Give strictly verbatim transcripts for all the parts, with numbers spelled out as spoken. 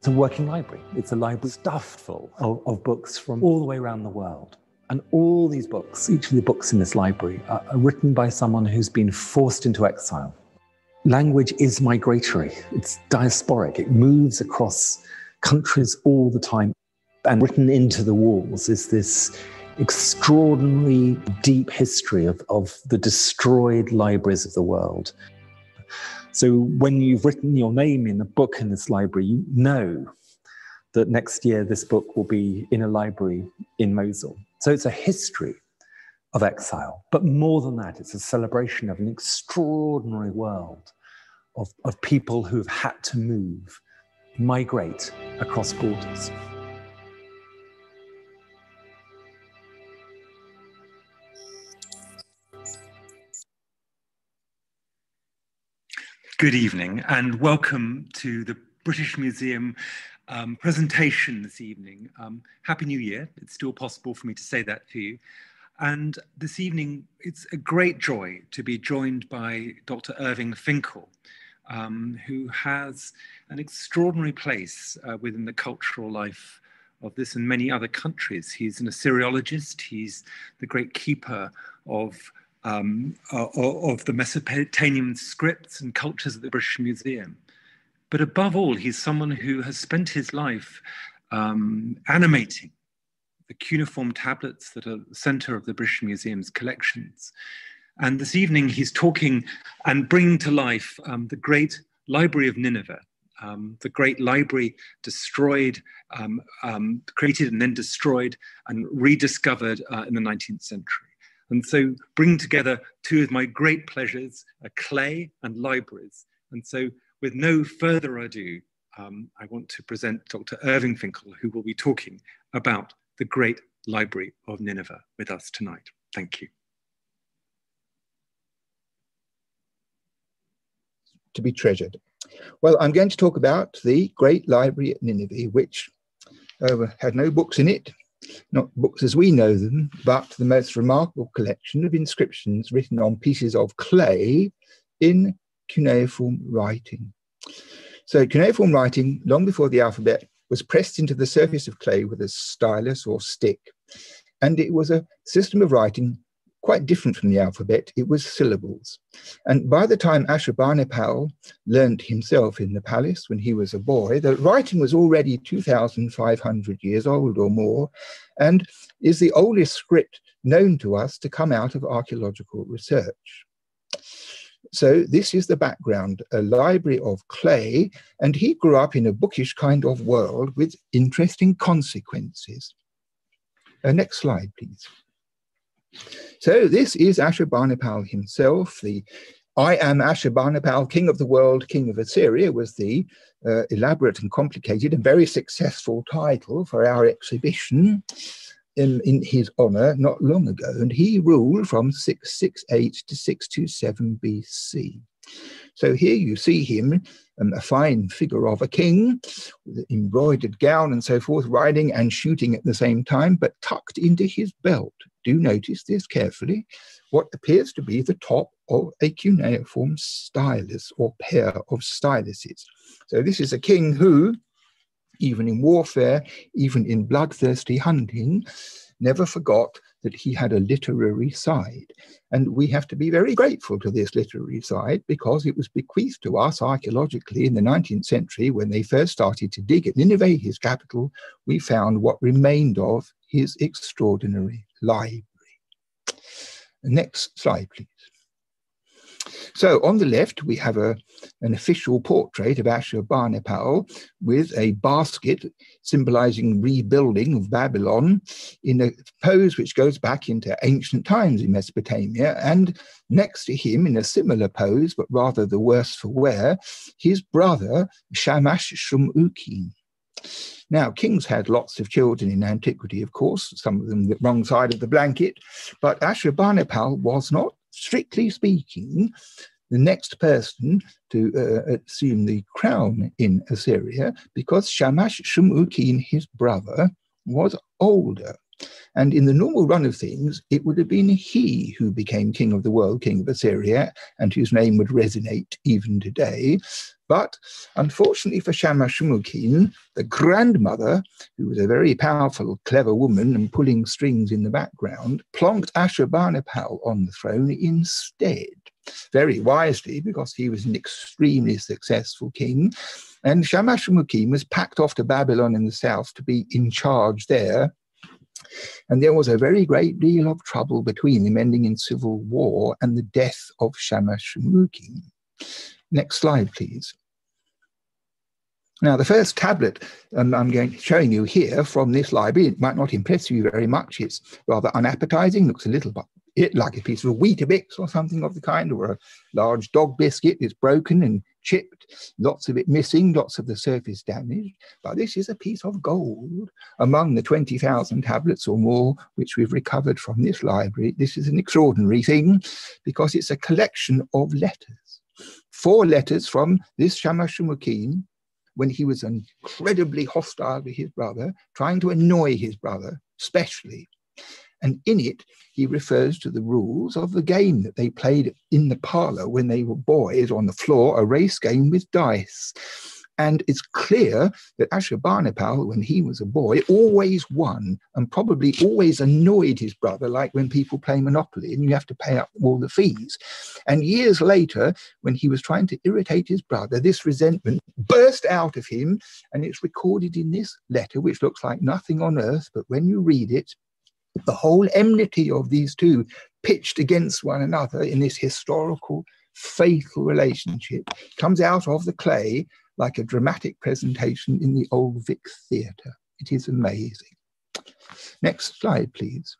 It's a working library. It's a library stuffed full of, of books from all the way around the world. And all these books, each of the books in this library, are, are written by someone who's been forced into exile. Language is migratory. It's diasporic. It moves across countries all the time. And written into the walls is this extraordinary deep history of, of the destroyed libraries of the world. So when you've written your name in a book in this library, you know that next year this book will be in a library in Mosul. So it's a history of exile. But more than that, it's a celebration of an extraordinary world of, of people who've had to move, migrate across borders. Good evening and welcome to the British Museum um, presentation this evening. Um, Happy New Year. It's still possible for me to say that to you. And this evening, it's a great joy to be joined by Doctor Irving Finkel, um, who has an extraordinary place uh, within the cultural life of this and many other countries. He's an Assyriologist. He's the great keeper of Um, of the Mesopotamian scripts and cultures at the British Museum. But above all, he's someone who has spent his life um, animating the cuneiform tablets that are the center of the British Museum's collections. And this evening, he's talking and bringing to life um, the great Library of Nineveh, um, the great library destroyed, um, um, created and then destroyed and rediscovered uh, in the nineteenth century. And so bringing together two of my great pleasures, uh, clay and libraries. And so with no further ado, um, I want to present Doctor Irving Finkel, who will be talking about the great Library of Nineveh with us tonight. Thank you. To be treasured. Well, I'm going to talk about the Great Library at Nineveh, which uh, had no books in it. Not books as we know them, but the most remarkable collection of inscriptions written on pieces of clay in cuneiform writing. So cuneiform writing, long before the alphabet, was pressed into the surface of clay with a stylus or stick. And it was a system of writing quite different from the alphabet. It was syllables. And by the time Ashurbanipal learned himself in the palace when he was a boy, the writing was already two thousand five hundred years old or more, and is the oldest script known to us to come out of archaeological research. So this is the background, a library of clay, and he grew up in a bookish kind of world with interesting consequences. Uh, next slide, please. So this is Ashurbanipal himself. The I am Ashurbanipal, king of the world, king of Assyria, was the uh, elaborate and complicated and very successful title for our exhibition in, in his honor not long ago. And he ruled from six sixty-eight to six twenty-seven B C. So here you see him, um, a fine figure of a king, with an embroidered gown and so forth, riding and shooting at the same time, but tucked into his belt. Do notice this carefully, what appears to be the top of a cuneiform stylus or pair of styluses. So this is a king who, even in warfare, even in bloodthirsty hunting, never forgot that he had a literary side. And we have to be very grateful to this literary side because it was bequeathed to us archaeologically in the nineteenth century when they first started to dig at Nineveh, his capital. We found what remained of his extraordinary library. Next slide, please. So on the left, we have a, an official portrait of Ashurbanipal with a basket symbolizing rebuilding of Babylon in a pose which goes back into ancient times in Mesopotamia. And next to him, in a similar pose, but rather the worse for wear, his brother, Shamash-shum-ukin. Now, kings had lots of children in antiquity, of course, some of them the wrong side of the blanket, but Ashurbanipal was not, strictly speaking, the next person to uh, assume the crown in Assyria, because Shamash-shum-ukin, his brother, was older. And in the normal run of things, it would have been he who became king of the world, king of Assyria, and whose name would resonate even today. But unfortunately for Shamash Shum Ukin, the grandmother, who was a very powerful, clever woman and pulling strings in the background, plonked Ashurbanipal on the throne instead. Very wisely, because he was an extremely successful king. And Shamash Shum Ukin was packed off to Babylon in the south to be in charge there. And there was a very great deal of trouble between them, ending in civil war and the death of Shamash Shum Ukin. Next slide, please. Now, the first tablet um, I'm going showing you here from this library, it might not impress you very much. It's rather unappetizing, looks a little bit it like a piece of Weetabix or something of the kind, or a large dog biscuit. It's broken and chipped, lots of it missing, lots of the surface damaged. But this is a piece of gold among the twenty thousand tablets or more which we've recovered from this library. This is an extraordinary thing because it's a collection of letters. Four letters from this Shamash Shum Ukin when he was incredibly hostile to his brother, trying to annoy his brother, especially. And in it, he refers to the rules of the game that they played in the parlor when they were boys on the floor, a race game with dice. And it's clear that Ashurbanipal, when he was a boy, always won and probably always annoyed his brother, like when people play Monopoly and you have to pay up all the fees. And years later, when he was trying to irritate his brother, this resentment burst out of him, and it's recorded in this letter, which looks like nothing on earth, but when you read it, the whole enmity of these two pitched against one another in this historical, faithful relationship comes out of the clay like a dramatic presentation in the Old Vic Theatre. It is amazing. Next slide, please.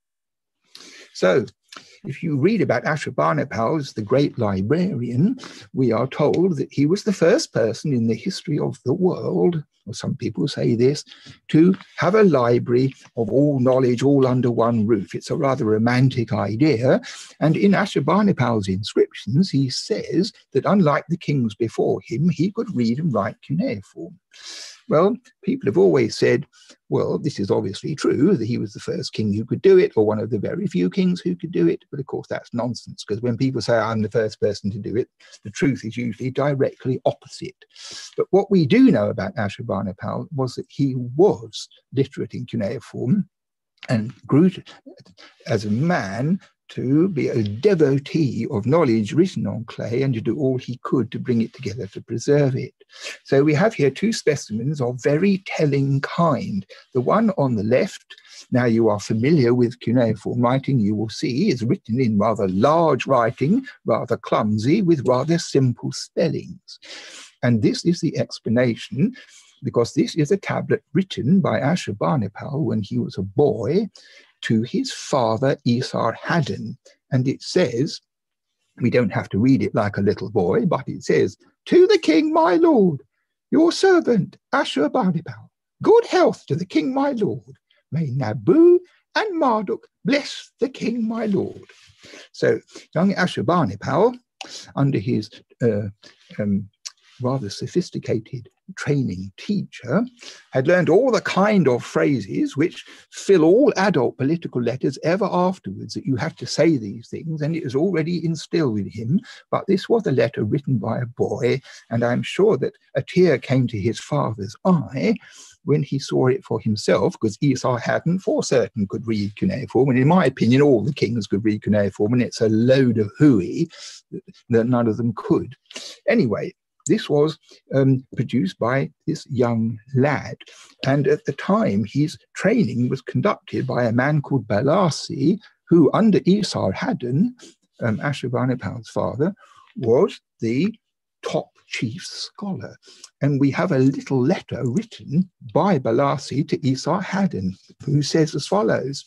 So, if you read about Ashurbanipal as the great librarian, we are told that he was the first person in the history of the world, or some people say this, to have a library of all knowledge all under one roof. It's a rather romantic idea. And in Ashurbanipal's inscriptions, he says that unlike the kings before him, he could read and write cuneiform. Well, people have always said, well, this is obviously true, that he was the first king who could do it, or one of the very few kings who could do it. But of course, that's nonsense, because when people say I'm the first person to do it, the truth is usually directly opposite. But what we do know about Ashurbanipal was that he was literate in cuneiform and grew to, as a man to be a devotee of knowledge written on clay and to do all he could to bring it together to preserve it. So we have here two specimens of very telling kind. The one on the left, now you are familiar with cuneiform writing, you will see is written in rather large writing, rather clumsy, with rather simple spellings. And this is the explanation, because this is a tablet written by Ashurbanipal when he was a boy to his father Esarhaddon. And it says, we don't have to read it like a little boy, but it says, "To the king, my lord, your servant Ashurbanipal, good health to the king, my lord. May Nabu and Marduk bless the king, my lord." So young Ashurbanipal, under his uh, um, rather sophisticated training teacher, had learned all the kind of phrases which fill all adult political letters ever afterwards, that you have to say these things, and it was already instilled in him. But this was a letter written by a boy, and I'm sure that a tear came to his father's eye when he saw it for himself, because Esarhaddon for certain could read cuneiform, and in my opinion all the kings could read cuneiform, and it's a load of hooey that none of them could. Anyway, this was um, produced by this young lad. And at the time, his training was conducted by a man called Balassi, who under Esarhaddon, um, Ashurbanipal's father, was the top chief scholar. And we have a little letter written by Balassi to Esarhaddon, who says as follows: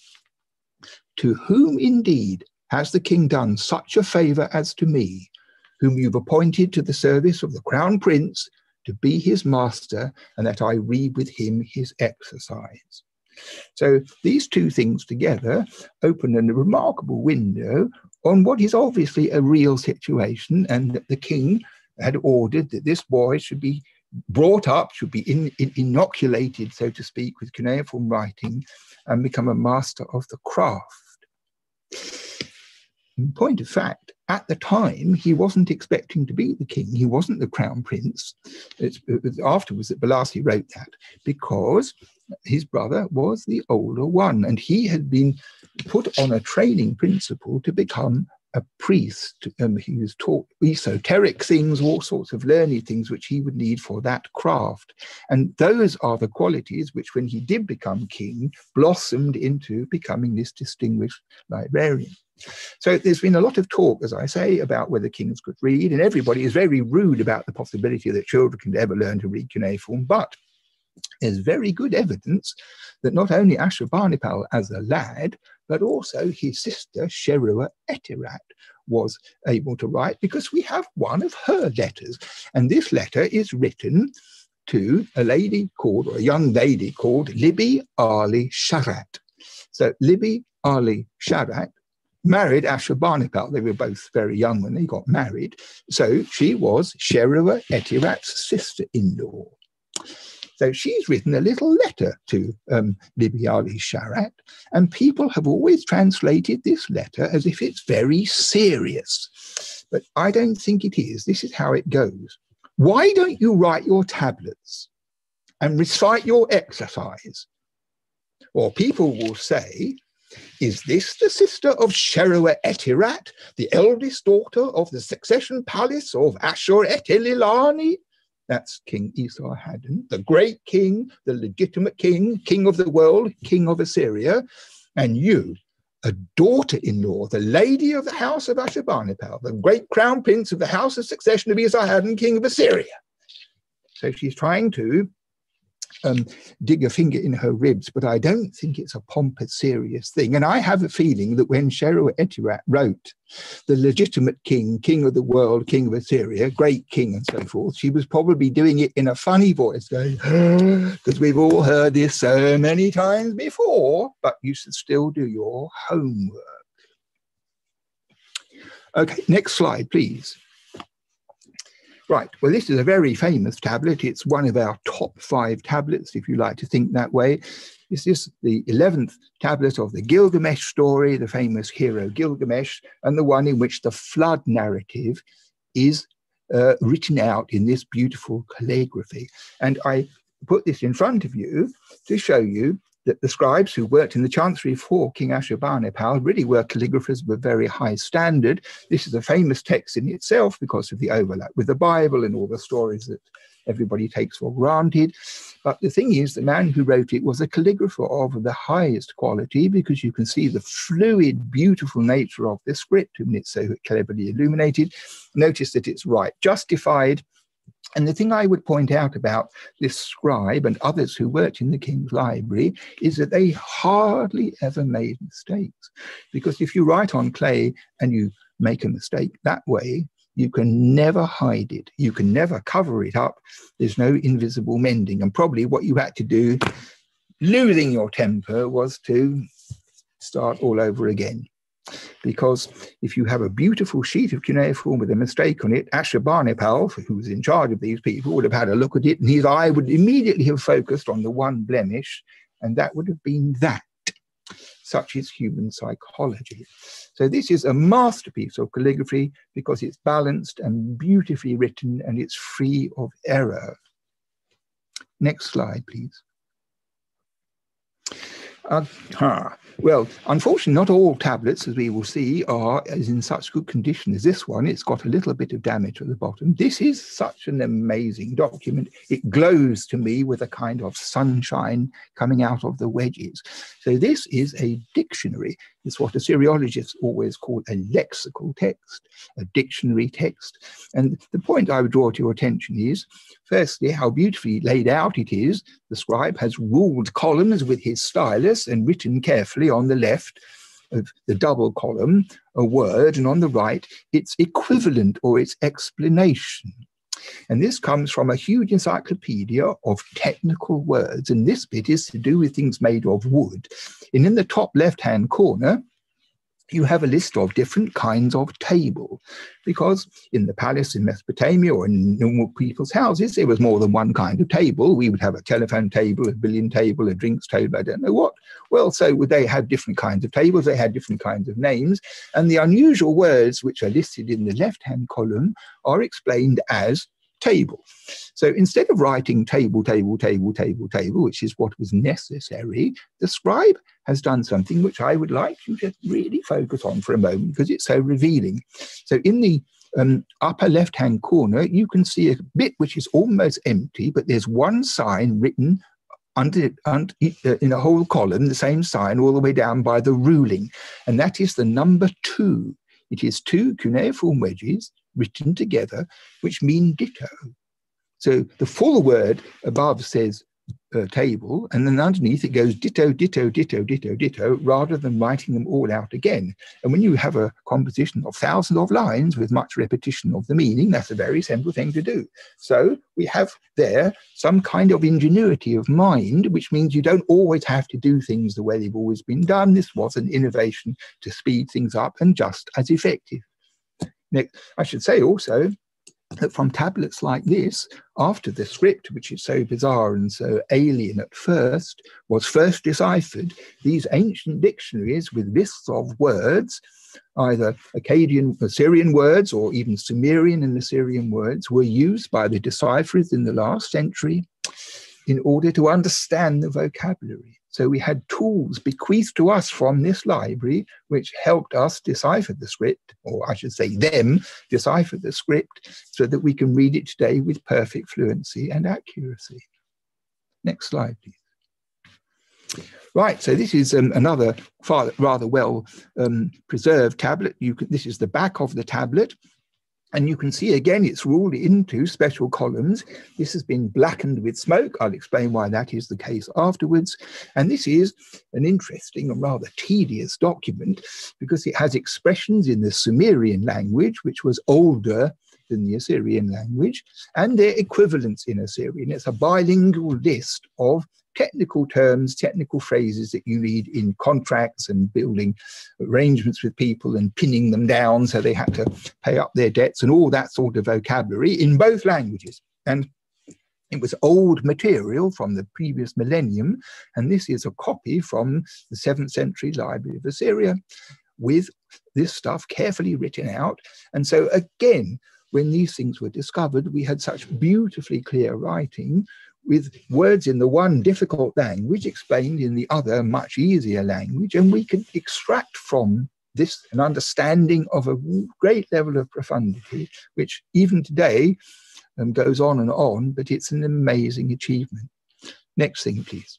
"To whom indeed has the king done such a favour as to me, whom you've appointed to the service of the crown prince to be his master, and that I read with him his exercise." So these two things together open a remarkable window on what is obviously a real situation, and that the king had ordered that this boy should be brought up, should be in, in, inoculated, so to speak, with cuneiform writing and become a master of the craft. In point of fact, at the time, he wasn't expecting to be the king. He wasn't the crown prince. It's, it was afterwards that Balassi wrote that, because his brother was the older one, and he had been put on a training principle to become a priest. Um, he was taught esoteric things, all sorts of learned things which he would need for that craft. And those are the qualities which, when he did become king, blossomed into becoming this distinguished librarian. So there's been a lot of talk, as I say, about whether kings could read, and everybody is very rude about the possibility that children can ever learn to read cuneiform, but there's very good evidence that not only Ashurbanipal as a lad, but also his sister Sherua Etirat was able to write, because we have one of her letters. And this letter is written to a lady called, or a young lady called Libby Ali Sharat. So Libby Ali Sharat married Ashurbanipal. They were both very young when they got married. So she was Sherua Etirat's sister-in-law. So she's written a little letter to um, Libby Ali Sharat, and people have always translated this letter as if it's very serious. But I don't think it is. This is how it goes. Why don't you write your tablets and recite your exercise? Or people will say, is this the sister of Sherua Etirat, the eldest daughter of the succession palace of Ashur-etil-Ilani? That's King Esarhaddon, the great king, the legitimate king, king of the world, king of Assyria. And you, a daughter-in-law, the lady of the house of Ashurbanipal, the great crown prince of the house of succession of Esarhaddon, king of Assyria. So she's trying to um, dig a finger in her ribs, but I don't think it's a pompous, serious thing. And I have a feeling that when Sherua Etirat wrote the legitimate king, king of the world, king of Assyria, great king and so forth, she was probably doing it in a funny voice, going, because we've all heard this so many times before, but you should still do your homework. Okay, next slide, please. Right, well, this is a very famous tablet. It's one of our top five tablets, if you like to think that way. This is the eleventh tablet of the Gilgamesh story, the famous hero Gilgamesh, and the one in which the flood narrative is uh, written out in this beautiful calligraphy. And I put this in front of you to show you that the scribes who worked in the chancery for King Ashurbanipal really were calligraphers of a very high standard. This is a famous text in itself because of the overlap with the Bible and all the stories that everybody takes for granted. But the thing is, the man who wrote it was a calligrapher of the highest quality, because you can see the fluid, beautiful nature of the script, and it's so cleverly illuminated. Notice that it's right justified. And the thing I would point out about this scribe and others who worked in the king's library is that they hardly ever made mistakes. Because if you write on clay and you make a mistake that way, you can never hide it. You can never cover it up. There's no invisible mending. And probably what you had to do, losing your temper, was to start all over again. Because if you have a beautiful sheet of cuneiform with a mistake on it, Ashurbanipal, who was in charge of these people, would have had a look at it, and his eye would immediately have focused on the one blemish, and that would have been that. Such is human psychology. So this is a masterpiece of calligraphy because it's balanced and beautifully written, and it's free of error. Next slide, please. Uh, huh. Well, unfortunately, not all tablets, as we will see, are as in such good condition as this one. It's got a little bit of damage at the bottom. This is such an amazing document. It glows to me with a kind of sunshine coming out of the wedges. So this is a dictionary. It's what Assyriologists always call a lexical text, a dictionary text. And the point I would draw to your attention is, firstly, how beautifully laid out it is. The scribe has ruled columns with his stylus and written carefully on the left of the double column a word, and on the right its equivalent or its explanation. And this comes from a huge encyclopedia of technical words. And this bit is to do with things made of wood. And in the top left-hand corner, you have a list of different kinds of table, because in the palace in Mesopotamia or in normal people's houses, there was more than one kind of table. We would have a telephone table, a billiard table, a drinks table, I don't know what. Well, so would they have different kinds of tables? They had different kinds of names. And the unusual words which are listed in the left-hand column are explained as table. So instead of writing table, table, table, table, table, which is what was necessary, the scribe has done something which I would like you to really focus on for a moment, because it's so revealing. So in the um, upper left-hand corner, you can see a bit which is almost empty, but there's one sign written under, under in a whole column, the same sign all the way down by the ruling, and that is the number two. It is two cuneiform wedges written together, which mean ditto. So the full word above says uh, table, and then underneath it goes ditto, ditto, ditto, ditto, ditto, rather than writing them all out again. And when you have a composition of thousands of lines with much repetition of the meaning, that's a very simple thing to do. So we have there some kind of ingenuity of mind, which means you don't always have to do things the way they've always been done. This was an innovation to speed things up and just as effective. Next, I should say also that from tablets like this, after the script, which is so bizarre and so alien at first, was first deciphered, these ancient dictionaries with lists of words, either Akkadian, Assyrian words, or even Sumerian and Assyrian words, were used by the decipherers in the last century in order to understand the vocabulary. So we had tools bequeathed to us from this library which helped us decipher the script, or I should say them decipher the script, so that we can read it today with perfect fluency and accuracy. Next slide, please. Right, so this is um, another far, rather well um, preserved tablet. You can, this is the back of the tablet. And you can see again, it's ruled into special columns. This has been blackened with smoke. I'll explain why that is the case afterwards. And this is an interesting and rather tedious document, because it has expressions in the Sumerian language, which was older than the Assyrian language, and their equivalents in Assyrian. It's a bilingual list of technical terms, technical phrases that you need in contracts and building arrangements with people and pinning them down so they had to pay up their debts and all that sort of vocabulary in both languages. And it was old material from the previous millennium, and this is a copy from the seventh century Library of Assyria with this stuff carefully written out. And so again, when these things were discovered, we had such beautifully clear writing with words in the one difficult language explained in the other much easier language, and we could extract from this an understanding of a great level of profundity, which even today um, goes on and on, but it's an amazing achievement. Next thing, please.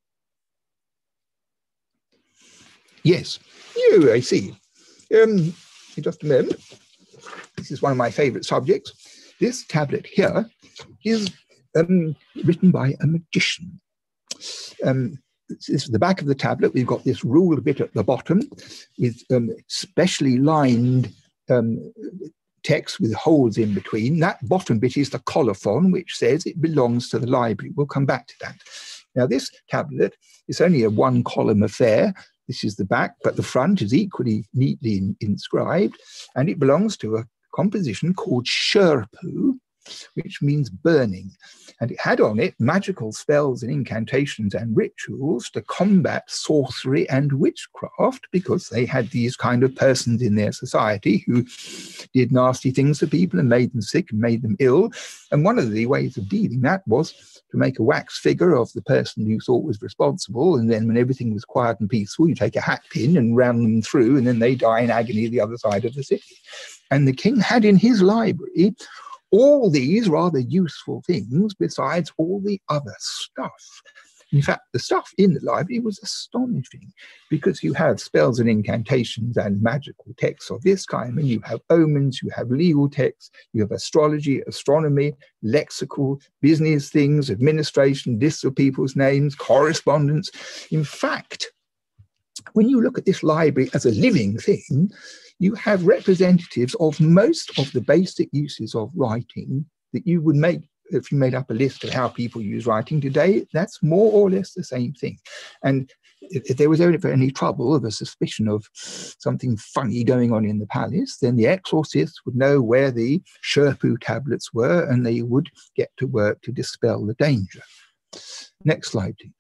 Yes, you, I see. Um, just a moment. This is one of my favorite subjects. This tablet here is Um, written by a magician. Um, this is the back of the tablet. We've got this ruled bit at the bottom with um, specially lined um, text with holes in between. That bottom bit is the colophon, which says it belongs to the library. We'll come back to that. Now, this tablet is only a one-column affair. This is the back, but the front is equally neatly in, inscribed, and it belongs to a composition called Shurpu, which means burning. And it had on it magical spells and incantations and rituals to combat sorcery and witchcraft, because they had these kind of persons in their society who did nasty things to people and made them sick and made them ill. And one of the ways of dealing that was to make a wax figure of the person you thought was responsible, and then when everything was quiet and peaceful, you take a hat pin and ram them through, and then they die in agony the other side of the city. And the king had in his library all these rather useful things besides all the other stuff. In fact, the stuff in the library was astonishing, because you have spells and incantations and magical texts of this kind, and you have omens, you have legal texts, you have astrology, astronomy, lexical, business things, administration, lists of people's names, correspondence. In fact, when you look at this library as a living thing, you have representatives of most of the basic uses of writing that you would make if you made up a list of how people use writing today. That's more or less the same thing. And if, if there was ever any trouble of a suspicion of something funny going on in the palace, then the exorcists would know where the Sherpu tablets were, and they would get to work to dispel the danger. Next slide, please.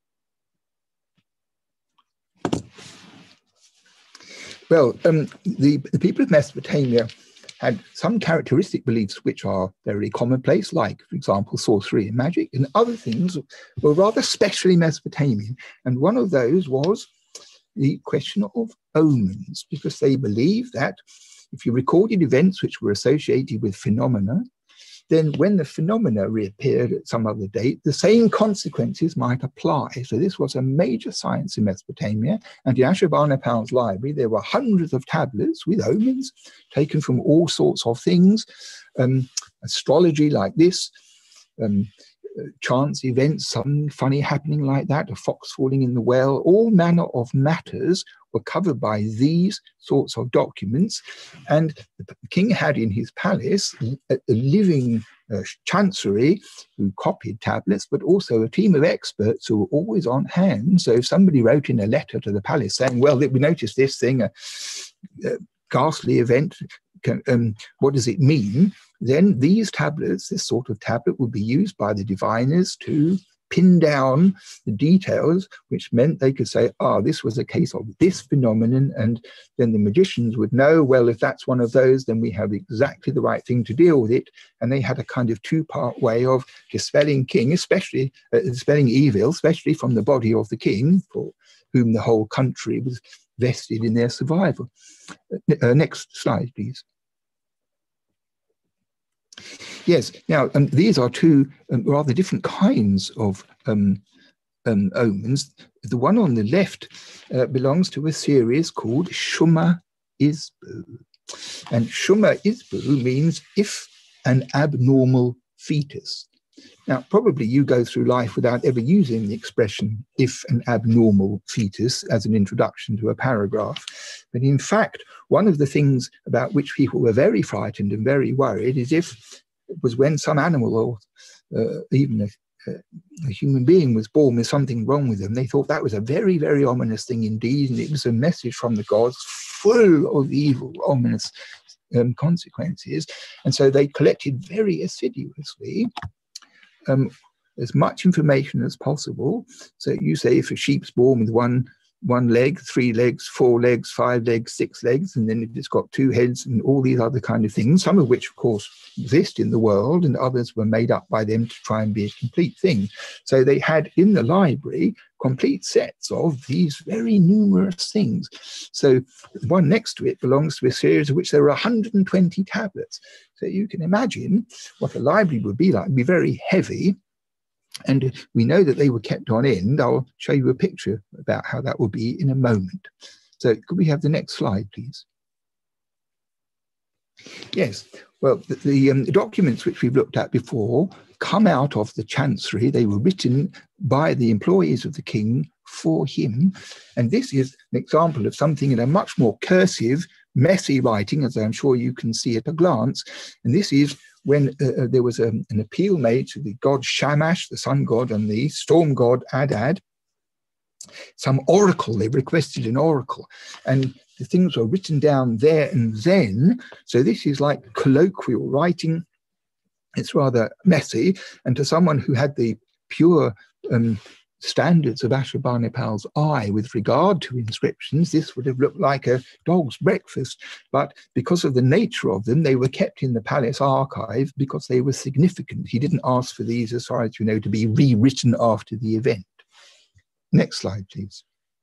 Well, um, the, the people of Mesopotamia had some characteristic beliefs which are very commonplace, like, for example, sorcery and magic, and other things were rather specially Mesopotamian. And one of those was the question of omens, because they believed that if you recorded events which were associated with phenomena, then when the phenomena reappeared at some other date, the same consequences might apply. So this was a major science in Mesopotamia. And in Ashurbanipal's library, there were hundreds of tablets with omens taken from all sorts of things, um, astrology like this, um, chance events, something funny happening like that, a fox falling in the well, all manner of matters were covered by these sorts of documents. And the king had in his palace a, a living uh, chancery who copied tablets, but also a team of experts who were always on hand. So if somebody wrote in a letter to the palace saying, well, we noticed this thing, a, a ghastly event, can, um, what does it mean? Then these tablets, this sort of tablet, would be used by the diviners to pin down the details, which meant they could say, ah, this was a case of this phenomenon, and then the magicians would know, well, if that's one of those, then we have exactly the right thing to deal with it. And they had a kind of two-part way of dispelling king, especially uh, dispelling evil, especially from the body of the king, for whom the whole country was vested in their survival. Uh, next slide, please. Yes, now um, these are two um, rather different kinds of um, um, omens. The one on the left uh, belongs to a series called Shumma Isbu. And Shumma Isbu means if an abnormal fetus. Now, probably you go through life without ever using the expression if an abnormal fetus as an introduction to a paragraph. But in fact, one of the things about which people were very frightened and very worried is if it was when some animal or uh, even a, a human being was born with something wrong with them. They thought that was a very, very ominous thing indeed. And it was a message from the gods full of evil, ominous um, consequences. And so they collected very assiduously Um, as much information as possible. So you say if a sheep's born with one one leg, three legs, four legs, five legs, six legs, and then if it's got two heads and all these other kind of things, some of which, of course, exist in the world, and others were made up by them to try and be a complete thing. So they had in the library complete sets of these very numerous things. So the one next to it belongs to a series of which there are one hundred twenty tablets. So you can imagine what a library would be like. It'd be very heavy. And we know that they were kept on end. I'll show you a picture about how that will be in a moment. So could we have the next slide, please? Yes, well, the, the um, documents which we've looked at before come out of the chancery. They were written by the employees of the king for him. And this is an example of something in a much more cursive, messy writing, as I'm sure you can see at a glance. And this is when uh, there was a, an appeal made to the god Shamash, the sun god, and the storm god Adad. Some oracle, they requested an oracle. And the things were written down there and then. So this is like colloquial writing. It's rather messy. And to someone who had the pure um, standards of Ashurbanipal's eye with regard to inscriptions, this would have looked like a dog's breakfast. But because of the nature of them, they were kept in the palace archive because they were significant. He didn't ask for these, as far as you know, to be rewritten after the event. Next slide, please.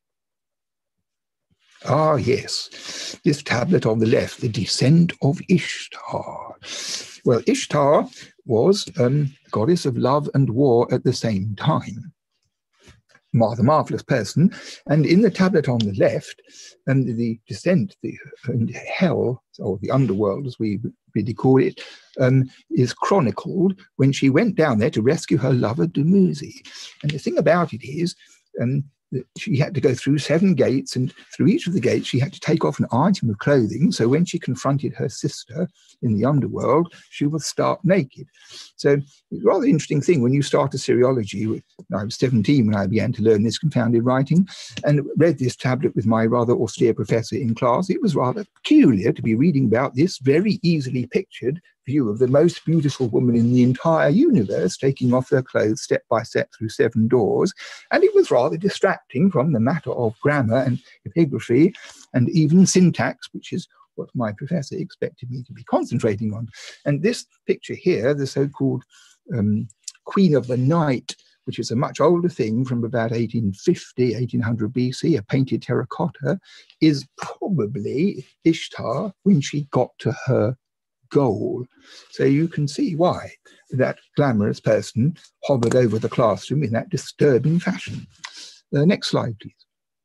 Ah, yes, this tablet on the left, the descent of Ishtar. Well, Ishtar was um, goddess of love and war at the same time. Rather marvelous person. And in the tablet on the left, um, the descent, the uh, hell, or the underworld, as we really call it, um, is chronicled when she went down there to rescue her lover Dumuzi. And the thing about it is, um, she had to go through seven gates, and through each of the gates she had to take off an item of clothing. So when she confronted her sister in the underworld, she was stark naked. So it's a rather interesting thing when you start a seriology. I was seventeen when I began to learn this confounded writing, and read this tablet with my rather austere professor in class. It was rather peculiar to be reading about this very easily pictured view of the most beautiful woman in the entire universe taking off her clothes step by step through seven doors. And it was rather distracting from the matter of grammar and epigraphy and even syntax, which is what my professor expected me to be concentrating on. And this picture here, the so-called um, Queen of the Night, which is a much older thing from about eighteen fifty, eighteen hundred B C, a painted terracotta, is probably Ishtar when she got to her goal. So you can see why that glamorous person hovered over the classroom in that disturbing fashion. The next slide, please.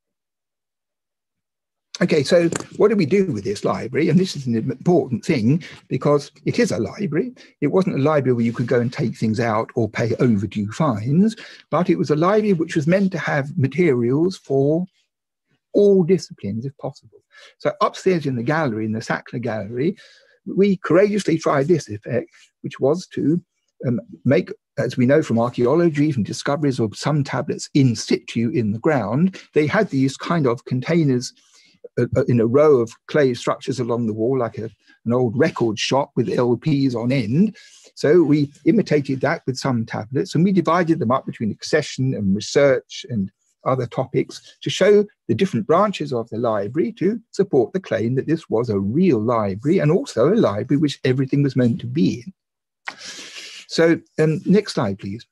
Okay, so what do we do with this library? And this is an important thing because it is a library. It wasn't a library where you could go and take things out or pay overdue fines, but it was a library which was meant to have materials for all disciplines if possible. So upstairs in the gallery, in the Sackler Gallery, we courageously tried this effect, which was to um, make, as we know from archaeology, from discoveries of some tablets in situ in the ground, they had these kind of containers uh, in a row of clay structures along the wall, like a, an old record shop with L Ps on end. So we imitated that with some tablets, and we divided them up between accession and research and other topics to show the different branches of the library to support the claim that this was a real library and also a library which everything was meant to be in. So um, next slide, please.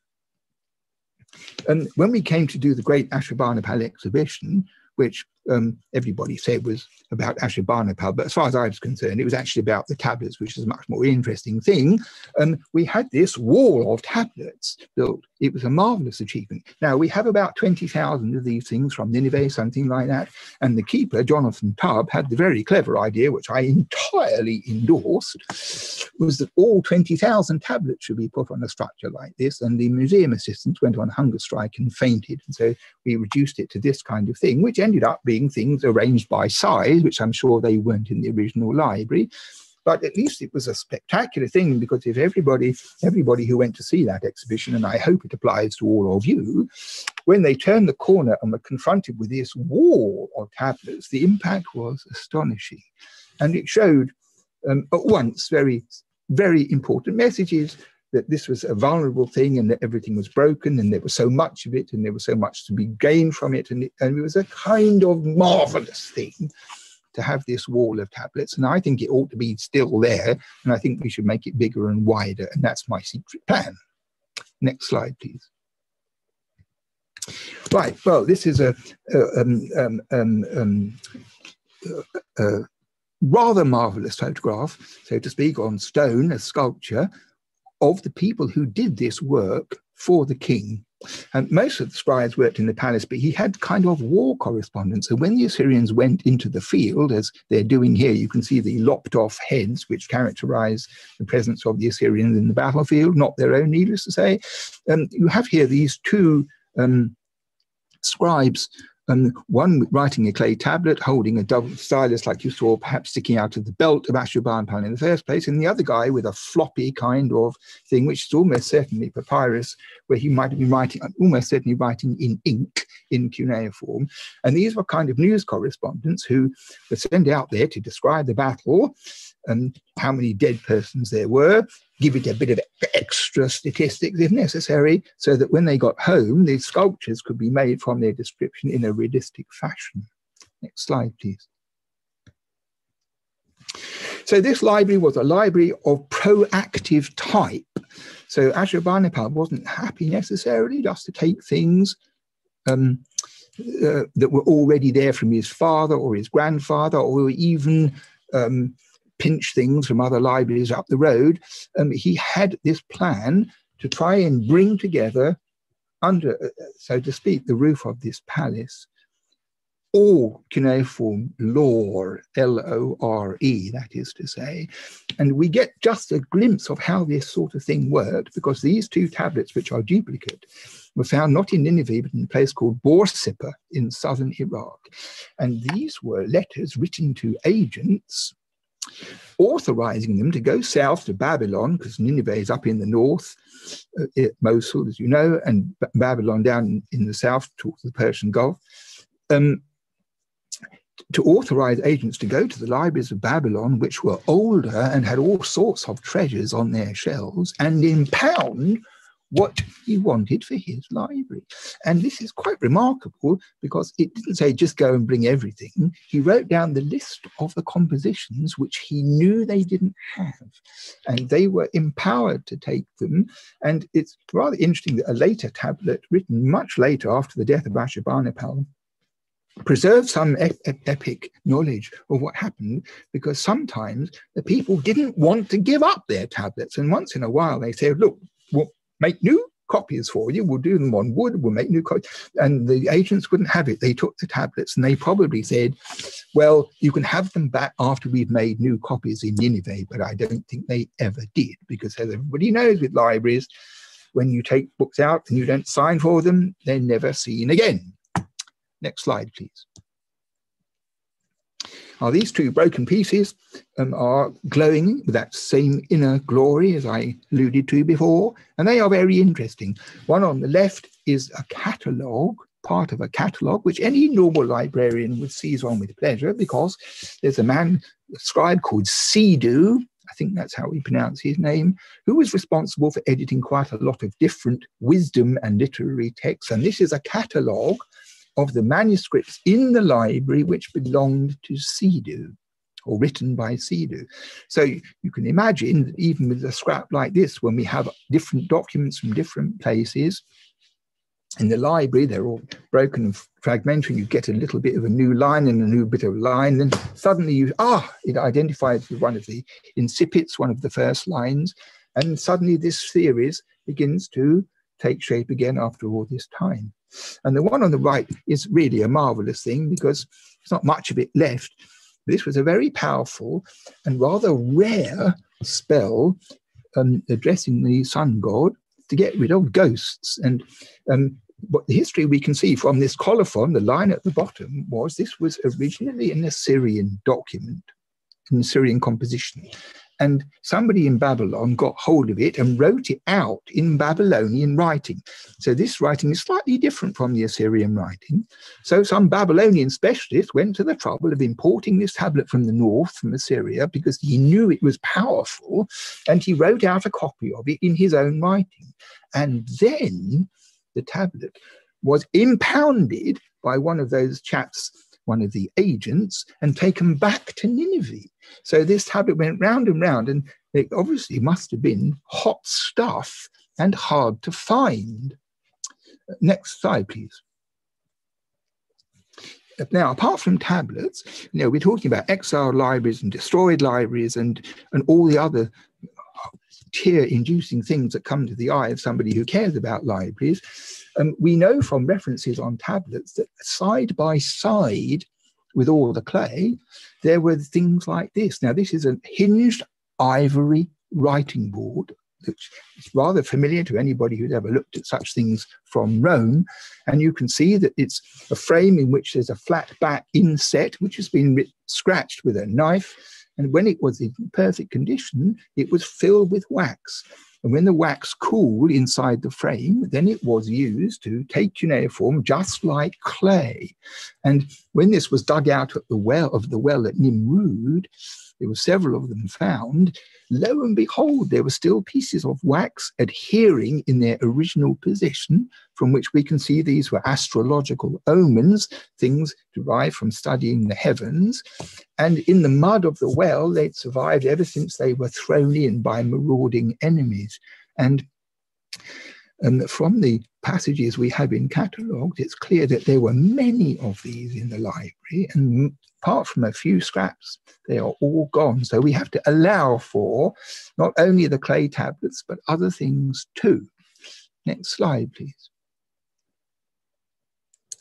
And when we came to do the great Ashurbanipal exhibition, which um, everybody said was about Ashurbanipal, but as far as I was concerned, it was actually about the tablets, which is a much more interesting thing. Um, we had this wall of tablets built. It was a marvelous achievement. Now, we have about twenty thousand of these things from Nineveh, something like that. And the keeper, Jonathan Tubb, had the very clever idea, which I entirely endorsed, was that all twenty thousand tablets should be put on a structure like this. And the museum assistants went on hunger strike and fainted. And so we reduced it to this kind of thing, which ended up being things arranged by size, which I'm sure they weren't in the original library. But at least it was a spectacular thing, because if everybody, everybody who went to see that exhibition, and I hope it applies to all of you, when they turned the corner and were confronted with this wall of tablets, the impact was astonishing. And it showed um, at once very, very important messages, that this was a vulnerable thing and that everything was broken and there was so much of it and there was so much to be gained from it. And it, and it was a kind of marvelous thing to have this wall of tablets. And I think it ought to be still there. And I think we should make it bigger and wider. And that's my secret plan. Next slide, please. Right. Well, this is a, a, um, um, um, um, a, a rather marvelous photograph, so to speak, on stone, a sculpture of the people who did this work for the king. And most of the scribes worked in the palace, but he had kind of war correspondence. So when the Assyrians went into the field, as they're doing here, you can see the lopped off heads, which characterize the presence of the Assyrians in the battlefield, not their own, needless to say. Um, you have here these two um, scribes, Um, one writing a clay tablet, holding a double stylus like you saw perhaps sticking out of the belt of Ashurbanipal in the first place, and the other guy with a floppy kind of thing, which is almost certainly papyrus, where he might have been writing, almost certainly writing in ink, in cuneiform. And these were kind of news correspondents who were sent out there to describe the battle and how many dead persons there were, give it a bit of extra statistics if necessary, so that when they got home, these sculptures could be made from their description in a realistic fashion. Next slide, please. So this library was a library of proactive type. So Ashurbanipal wasn't happy necessarily just to take things um, uh, that were already there from his father or his grandfather, or even um, pinch things from other libraries up the road. Um, he had this plan to try and bring together, under, uh, so to speak, the roof of this palace, all cuneiform lore, L O R E, that is to say. And we get just a glimpse of how this sort of thing worked, because these two tablets, which are duplicate, were found not in Nineveh, but in a place called Borsippa in southern Iraq. And these were letters written to agents, authorizing them to go south to Babylon, because Nineveh is up in the north, uh, Mosul, as you know, and B Babylon down in the south towards the Persian Gulf, um, to authorize agents to go to the libraries of Babylon, which were older and had all sorts of treasures on their shelves, and impound what he wanted for his library. And this is quite remarkable, because it didn't say just go and bring everything. He wrote down the list of the compositions which he knew they didn't have, and they were empowered to take them. And it's rather interesting that a later tablet, written much later after the death of Ashurbanipal, preserve some ep epic knowledge of what happened, because sometimes the people didn't want to give up their tablets. And once in a while they said, look, we'll make new copies for you, we'll do them on wood, we'll make new copies. And the agents wouldn't have it. They took the tablets and they probably said, well, you can have them back after we've made new copies in Nineveh. But I don't think they ever did, because as everybody knows with libraries, when you take books out and you don't sign for them, they're never seen again. Next slide, please. Now, these two broken pieces um, are glowing with that same inner glory as I alluded to before, and they are very interesting. One on the left is a catalogue, part of a catalogue, which any normal librarian would seize on with pleasure, because there's a man, a scribe called Sidhu, I think that's how we pronounce his name, who was responsible for editing quite a lot of different wisdom and literary texts. And this is a catalogue of the manuscripts in the library which belonged to Sidhu, or written by Sidhu. So you can imagine that even with a scrap like this, when we have different documents from different places in the library, they're all broken and fragmentary, you get a little bit of a new line and a new bit of line, then suddenly you, ah, it identifies with one of the incipits, one of the first lines, and suddenly this series begins to take shape again after all this time. And the one on the right is really a marvelous thing, because there's not much of it left. This was a very powerful and rather rare spell um, addressing the sun god to get rid of ghosts. And um, what the history we can see from this colophon, the line at the bottom, was this was originally an Assyrian document, an Assyrian composition. And somebody in Babylon got hold of it and wrote it out in Babylonian writing. So this writing is slightly different from the Assyrian writing. So some Babylonian specialist went to the trouble of importing this tablet from the north, from Assyria, because he knew it was powerful, and he wrote out a copy of it in his own writing. And then the tablet was impounded by one of those chaps, one of the agents, and taken back to Nineveh. So this tablet went round and round, and it obviously must have been hot stuff and hard to find. Next slide, please. Now, apart from tablets, you know, we're talking about exiled libraries and destroyed libraries and, and all the other tear-inducing things that come to the eye of somebody who cares about libraries. Um, we know from references on tablets that side by side with all the clay, there were things like this. Now, this is a hinged ivory writing board, which is rather familiar to anybody who's ever looked at such things from Rome. And you can see that it's a frame in which there's a flat back inset, which has been scratched with a knife. And when it was in perfect condition, it was filled with wax. And when the wax cooled inside the frame, then it was used to take cuneiform just like clay. And when this was dug out at the well of the well at Nimrud, there were several of them found. Lo and behold, there were still pieces of wax adhering in their original position, from which we can see these were astrological omens, things derived from studying the heavens. And in the mud of the well, they'd survived ever since they were thrown in by marauding enemies. And um, from the passages we have in catalogues, it's clear that there were many of these in the library, and apart from a few scraps, they are all gone. So we have to allow for not only the clay tablets, but other things too. Next slide, please.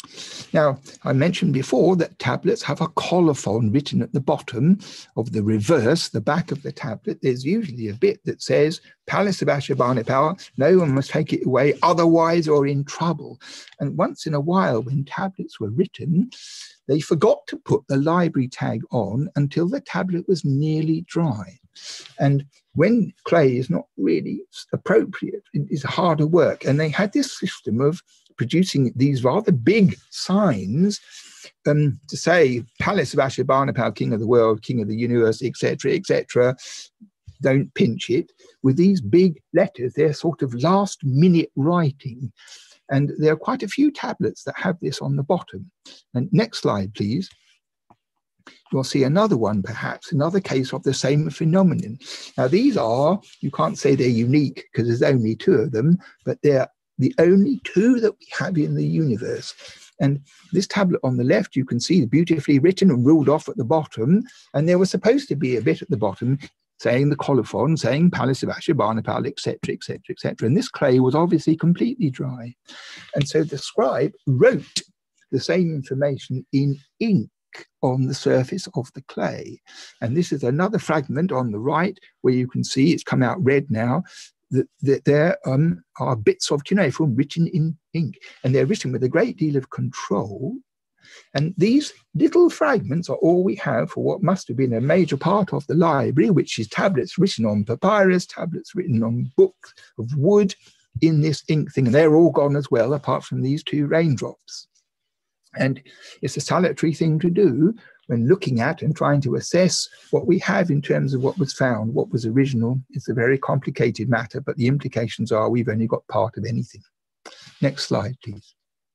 Now, I mentioned before that tablets have a colophon written at the bottom of the reverse, the back of the tablet. There's usually a bit that says, Palace of Ashurbanipal, no one must take it away, otherwise or in trouble. And once in a while, when tablets were written, they forgot to put the library tag on until the tablet was nearly dry. And when clay is not really appropriate, it is harder work. And they had this system of producing these rather big signs um, to say, Palace of Ashurbanipal, King of the world, King of the universe, et cetera, et cetera. Don't pinch it. With these big letters, they're sort of last minute writing. And there are quite a few tablets that have this on the bottom. And next slide, please. You'll see another one, perhaps, another case of the same phenomenon. Now, these are, you can't say they're unique because there's only two of them, but they're the only two that we have in the universe. And this tablet on the left, you can see beautifully written and ruled off at the bottom. And there was supposed to be a bit at the bottom saying the colophon, saying Palace of Ashurbanipal, et cetera, et cetera, et cetera. And this clay was obviously completely dry. And so the scribe wrote the same information in ink on the surface of the clay. And this is another fragment on the right where you can see it's come out red now, that, that there um, are bits of cuneiform written in ink, and they're written with a great deal of control. And these little fragments are all we have for what must have been a major part of the library, which is tablets written on papyrus, tablets written on books of wood in this ink thing. And they're all gone as well, apart from these two raindrops. And it's a salutary thing to do when looking at and trying to assess what we have in terms of what was found, what was original. It's a very complicated matter, but the implications are we've only got part of anything. Next slide, please.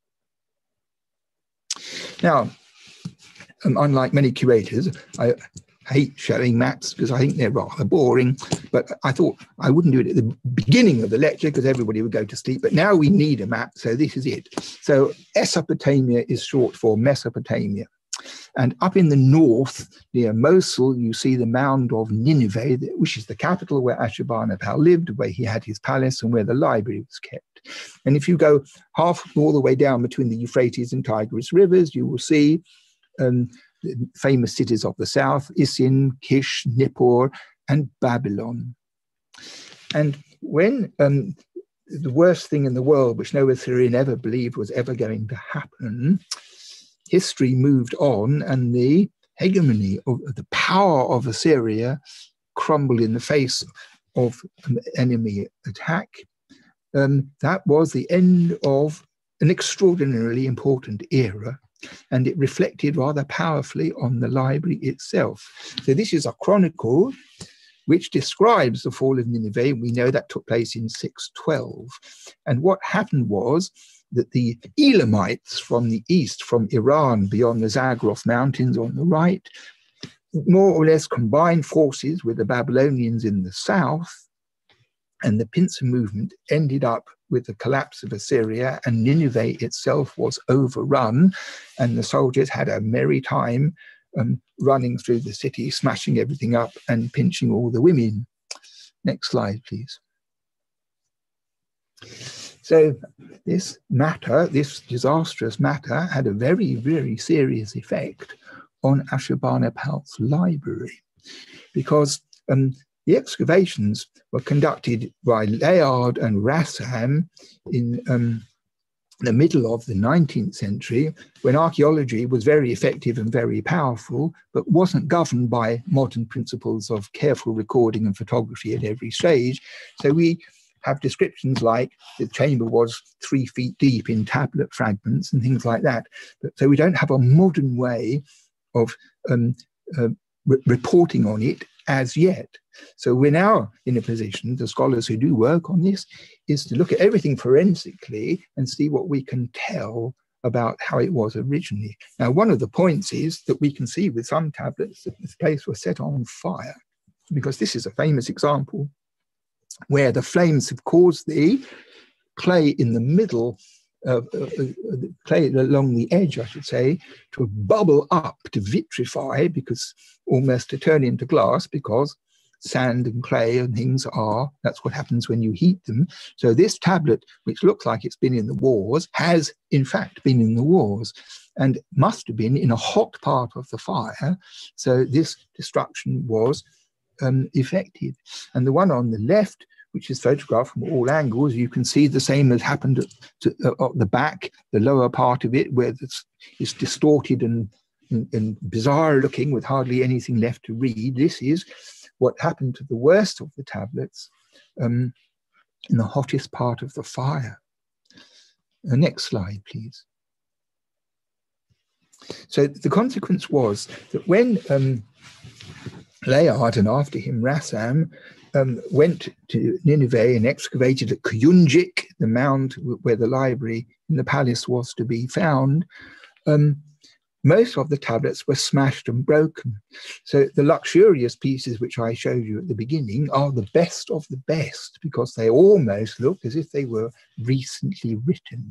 Now, um, unlike many curators, I hate showing maps because I think they're rather boring, but I thought I wouldn't do it at the beginning of the lecture because everybody would go to sleep, but now we need a map, so this is it. So Mesopotamia is short for Mesopotamia. And up in the north, near Mosul, you see the mound of Nineveh, which is the capital where Ashurbanipal lived, where he had his palace and where the library was kept. And if you go half all the way down between the Euphrates and Tigris rivers, you will see um, the famous cities of the south, Isin, Kish, Nippur, and Babylon. And when um, the worst thing in the world, which no Assyrian ever believed was ever going to happen, history moved on and the hegemony of the power of Assyria crumbled in the face of an enemy attack. Um, that was the end of an extraordinarily important era, and it reflected rather powerfully on the library itself. So this is a chronicle which describes the fall of Nineveh. We know that took place in six twelve. And what happened was that the Elamites from the east, from Iran, beyond the Zagros Mountains on the right, more or less combined forces with the Babylonians in the south, and the pincer movement ended up with the collapse of Assyria, and Nineveh itself was overrun, and the soldiers had a merry time um, running through the city, smashing everything up and pinching all the women. Next slide, please. So this matter, this disastrous matter, had a very, very serious effect on Ashurbanipal's library, because um, the excavations were conducted by Layard and Rassam in um, the middle of the nineteenth century, when archaeology was very effective and very powerful, but wasn't governed by modern principles of careful recording and photography at every stage. So we have descriptions like the chamber was three feet deep in tablet fragments and things like that. But, so we don't have a modern way of um, uh, re reporting on it as yet. So we're now in a position, the scholars who do work on this, is to look at everything forensically and see what we can tell about how it was originally. Now, one of the points is that we can see with some tablets that this place was set on fire, because this is a famous example where the flames have caused the clay in the middle, uh, uh, uh, the clay along the edge, I should say, to bubble up, to vitrify, because almost to turn into glass, because sand and clay and things are. That's what happens when you heat them. So this tablet, which looks like it's been in the wars, has in fact been in the wars and must have been in a hot part of the fire. So this destruction was um, effected. And the one on the left, which is photographed from all angles, you can see the same has happened at, to, uh, at the back, the lower part of it, where it's, it's distorted and And, and bizarre looking with hardly anything left to read. This is what happened to the worst of the tablets um, in the hottest part of the fire. The next slide, please. So the consequence was that when um, Layard and after him Rassam um, went to Nineveh and excavated at Kuyunjik, the mound where the library in the palace was to be found, um, most of the tablets were smashed and broken. So the luxurious pieces which I showed you at the beginning are the best of the best because they almost look as if they were recently written.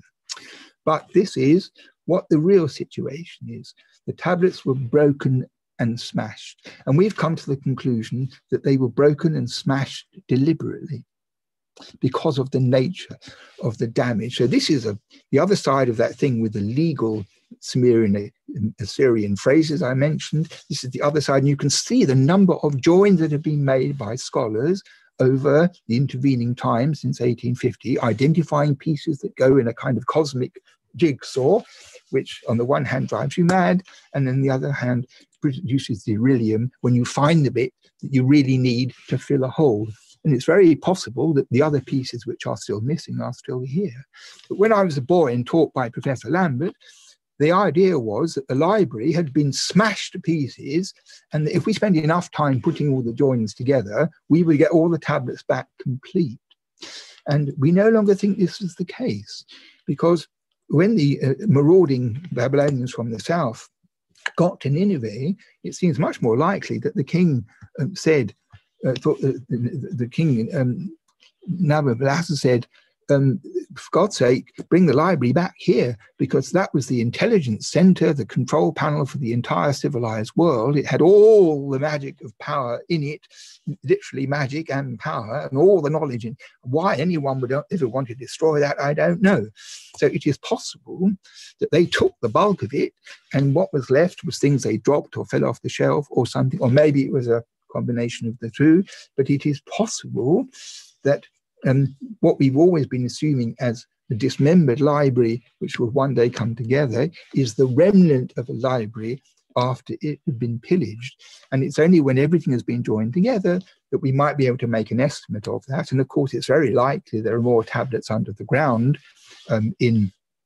But this is what the real situation is. The tablets were broken and smashed. And we've come to the conclusion that they were broken and smashed deliberately because of the nature of the damage. So this is a, the other side of that thing with the legal Sumerian, Assyrian phrases I mentioned. This is the other side, and you can see the number of joins that have been made by scholars over the intervening time since eighteen fifty, identifying pieces that go in a kind of cosmic jigsaw, which on the one hand drives you mad, and then the other hand produces the beryllium when you find the bit that you really need to fill a hole. And it's very possible that the other pieces which are still missing are still here. But when I was a boy and taught by Professor Lambert, the idea was that the library had been smashed to pieces, and that if we spent enough time putting all the joins together, we would get all the tablets back complete. And we no longer think this is the case, because when the uh, marauding Babylonians from the south got to Nineveh, it seems much more likely that the king um, said, uh, thought the, the, the king, um, Nabonidus said, Um, for God's sake, bring the library back here, because that was the intelligence center, the control panel for the entire civilized world. It had all the magic of power in it, literally magic and power, and all the knowledge. And why anyone would ever want to destroy that, I don't know. So it is possible that they took the bulk of it, and what was left was things they dropped or fell off the shelf or something, or maybe it was a combination of the two. But it is possible that And what we've always been assuming as the dismembered library, which will one day come together, is the remnant of a library after it had been pillaged. And it's only when everything has been joined together that we might be able to make an estimate of that. And of course, it's very likely there are more tablets under the ground um, in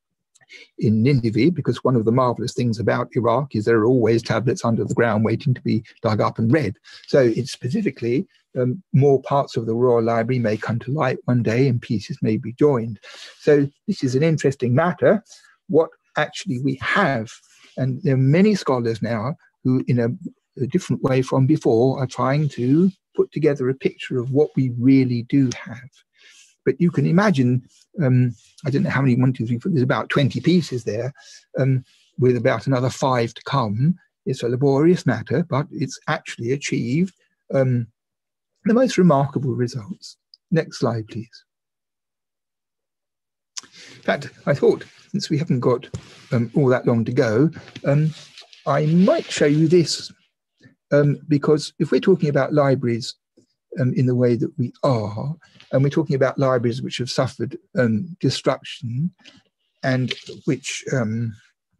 in Nineveh, because one of the marvelous things about Iraq is there are always tablets under the ground waiting to be dug up and read. So it's specifically um, more parts of the Royal Library may come to light one day and pieces may be joined. So this is an interesting matter, what actually we have. And there are many scholars now who, in a, a different way from before, are trying to put together a picture of what we really do have. But you can imagine, um, I don't know how many, one, two, three, four, there's about twenty pieces there, um, with about another five to come. It's a laborious matter, but it's actually achieved um, the most remarkable results. Next slide, please. In fact, I thought, since we haven't got um, all that long to go, um, I might show you this, um, because if we're talking about libraries um, in the way that we are, and we're talking about libraries which have suffered um, destruction and which um,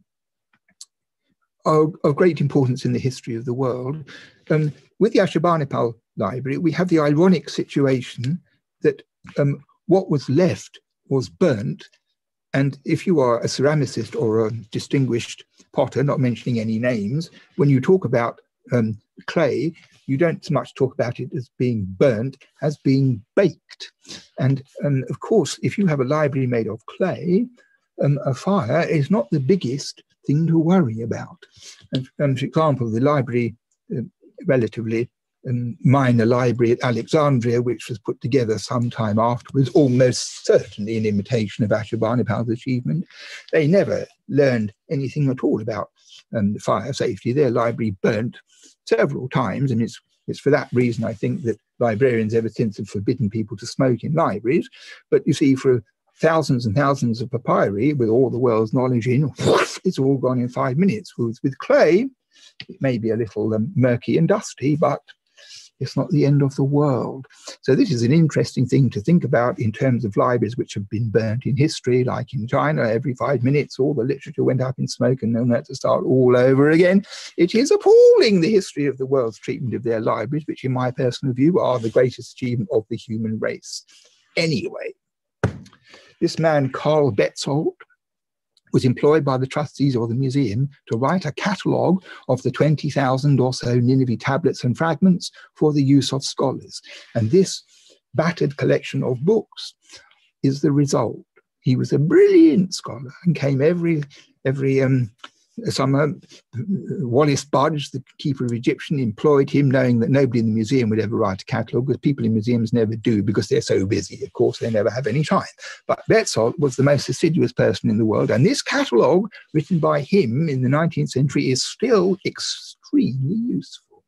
are of great importance in the history of the world, um, with the Ashurbanipal library, we have the ironic situation that um, what was left was burnt. And if you are a ceramicist or a distinguished potter, not mentioning any names, when you talk about um, clay, you don't so much talk about it as being burnt as being baked. And um, of course, if you have a library made of clay, um, a fire is not the biggest thing to worry about. And, and for example, the library, uh, relatively um, minor library at Alexandria, which was put together sometime afterwards, almost certainly in imitation of Ashurbanipal's achievement, they never learned anything at all about um, fire safety. Their library burnt several times, and it's It's for that reason, I think, that librarians ever since have forbidden people to smoke in libraries. But you see, for thousands and thousands of papyri with all the world's knowledge in, it's all gone in five minutes. With, with clay, it may be a little um, murky and dusty, but it's not the end of the world. So this is an interesting thing to think about in terms of libraries which have been burnt in history, like in China. Every five minutes, all the literature went up in smoke and then had to start all over again. It is appalling, the history of the world's treatment of their libraries, which in my personal view are the greatest achievement of the human race. Anyway, this man, Karl Betzold, was employed by the trustees of the museum to write a catalogue of the twenty thousand or so Nineveh tablets and fragments for the use of scholars. And this battered collection of books is the result. He was a brilliant scholar and came every, every um, summer. Wallace Budge, the keeper of Egyptian, employed him, knowing that nobody in the museum would ever write a catalogue, because people in museums never do, because they're so busy. Of course, they never have any time. But Betzold was the most assiduous person in the world, and this catalogue, written by him in the nineteenth century, is still extremely useful.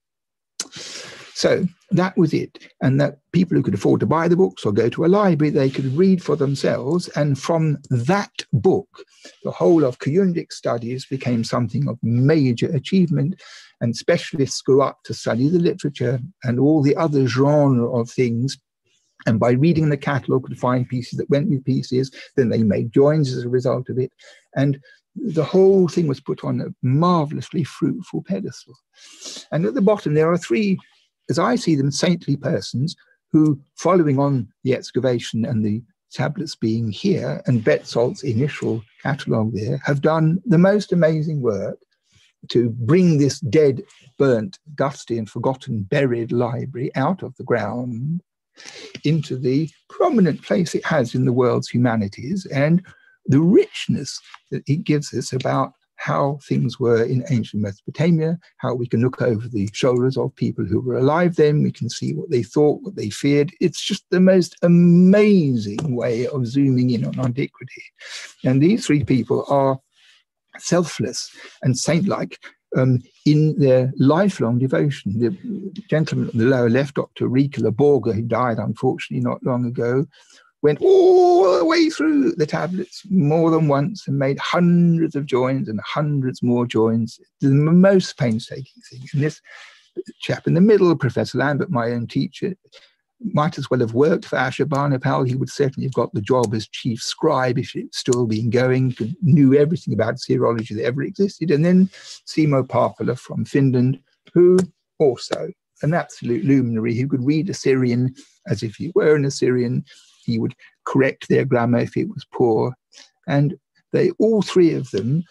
So that was it. And that people who could afford to buy the books or go to a library, they could read for themselves. And from that book, the whole of Kuyundic studies became something of major achievement, and specialists grew up to study the literature and all the other genre of things. And by reading the catalogue, could find pieces that went with pieces. Then they made joins as a result of it. And the whole thing was put on a marvelously fruitful pedestal. And at the bottom, there are three, as I see them, saintly persons who, following on the excavation and the tablets being here and Betzold's initial catalogue there, have done the most amazing work to bring this dead, burnt, dusty and forgotten, buried library out of the ground into the prominent place it has in the world's humanities, and the richness that it gives us about how things were in ancient Mesopotamia, how we can look over the shoulders of people who were alive then, we can see what they thought, what they feared. It's just the most amazing way of zooming in on antiquity. And these three people are selfless and saint-like um, in their lifelong devotion. The gentleman on the lower left, Doctor Ricola Borger, who died unfortunately not long ago, went all the way through the tablets more than once and made hundreds of joins and hundreds more joins. The most painstaking thing. And this chap in the middle, Professor Lambert, my own teacher, might as well have worked for Ashurbanipal. He would certainly have got the job as chief scribe if it was still been going, could, knew everything about Assyriology that ever existed. And then Simo Parpola from Finland, who also, an absolute luminary, who could read Assyrian as if he were an Assyrian. He would correct their grammar if it was poor. And they, all three of them,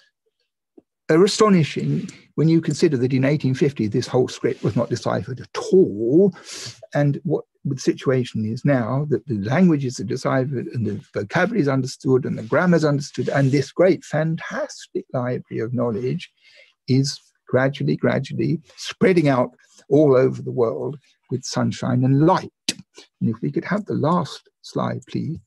are astonishing when you consider that in eighteen fifty, this whole script was not deciphered at all. And what the situation is now, that the languages are deciphered and the vocabulary is understood and the grammar is understood, and this great, fantastic library of knowledge is gradually, gradually spreading out all over the world with sunshine and light. And if we could have the last slide, please.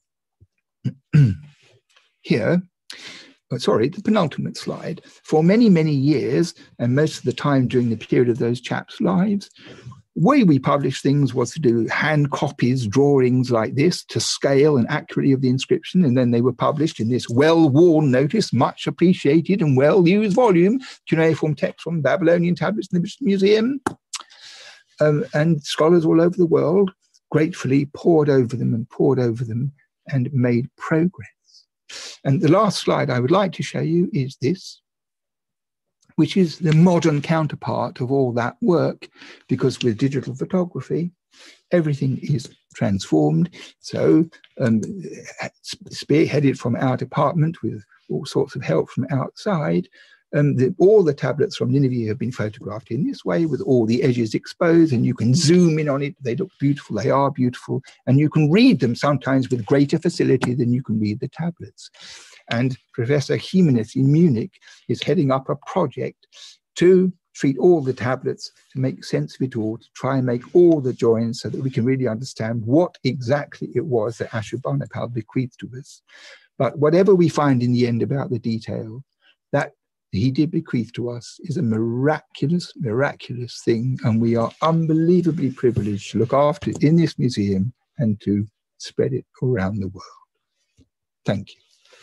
Here, oh, sorry, the penultimate slide. For many, many years, and most of the time during the period of those chaps' lives, the way we published things was to do hand copies, drawings like this, to scale and accurately of the inscription, and then they were published in this well-worn notice, much appreciated and well-used volume, cuneiform text from Babylonian tablets in the British Museum. Um, and scholars all over the world gratefully poured over them and poured over them and made progress. And the last slide I would like to show you is this, which is the modern counterpart of all that work, because with digital photography, everything is transformed. So um, spearheaded from our department with all sorts of help from outside, Um, the, all the tablets from Nineveh have been photographed in this way with all the edges exposed, and you can zoom in on it. They look beautiful. They are beautiful. And you can read them sometimes with greater facility than you can read the tablets. And Professor Jimenez in Munich is heading up a project to treat all the tablets, to make sense of it all, to try and make all the joins so that we can really understand what exactly it was that Ashurbanipal bequeathed to us. But whatever we find in the end about the detail, that he did bequeath to us is a miraculous, miraculous thing. And we are unbelievably privileged to look after it in this museum and to spread it around the world. Thank you.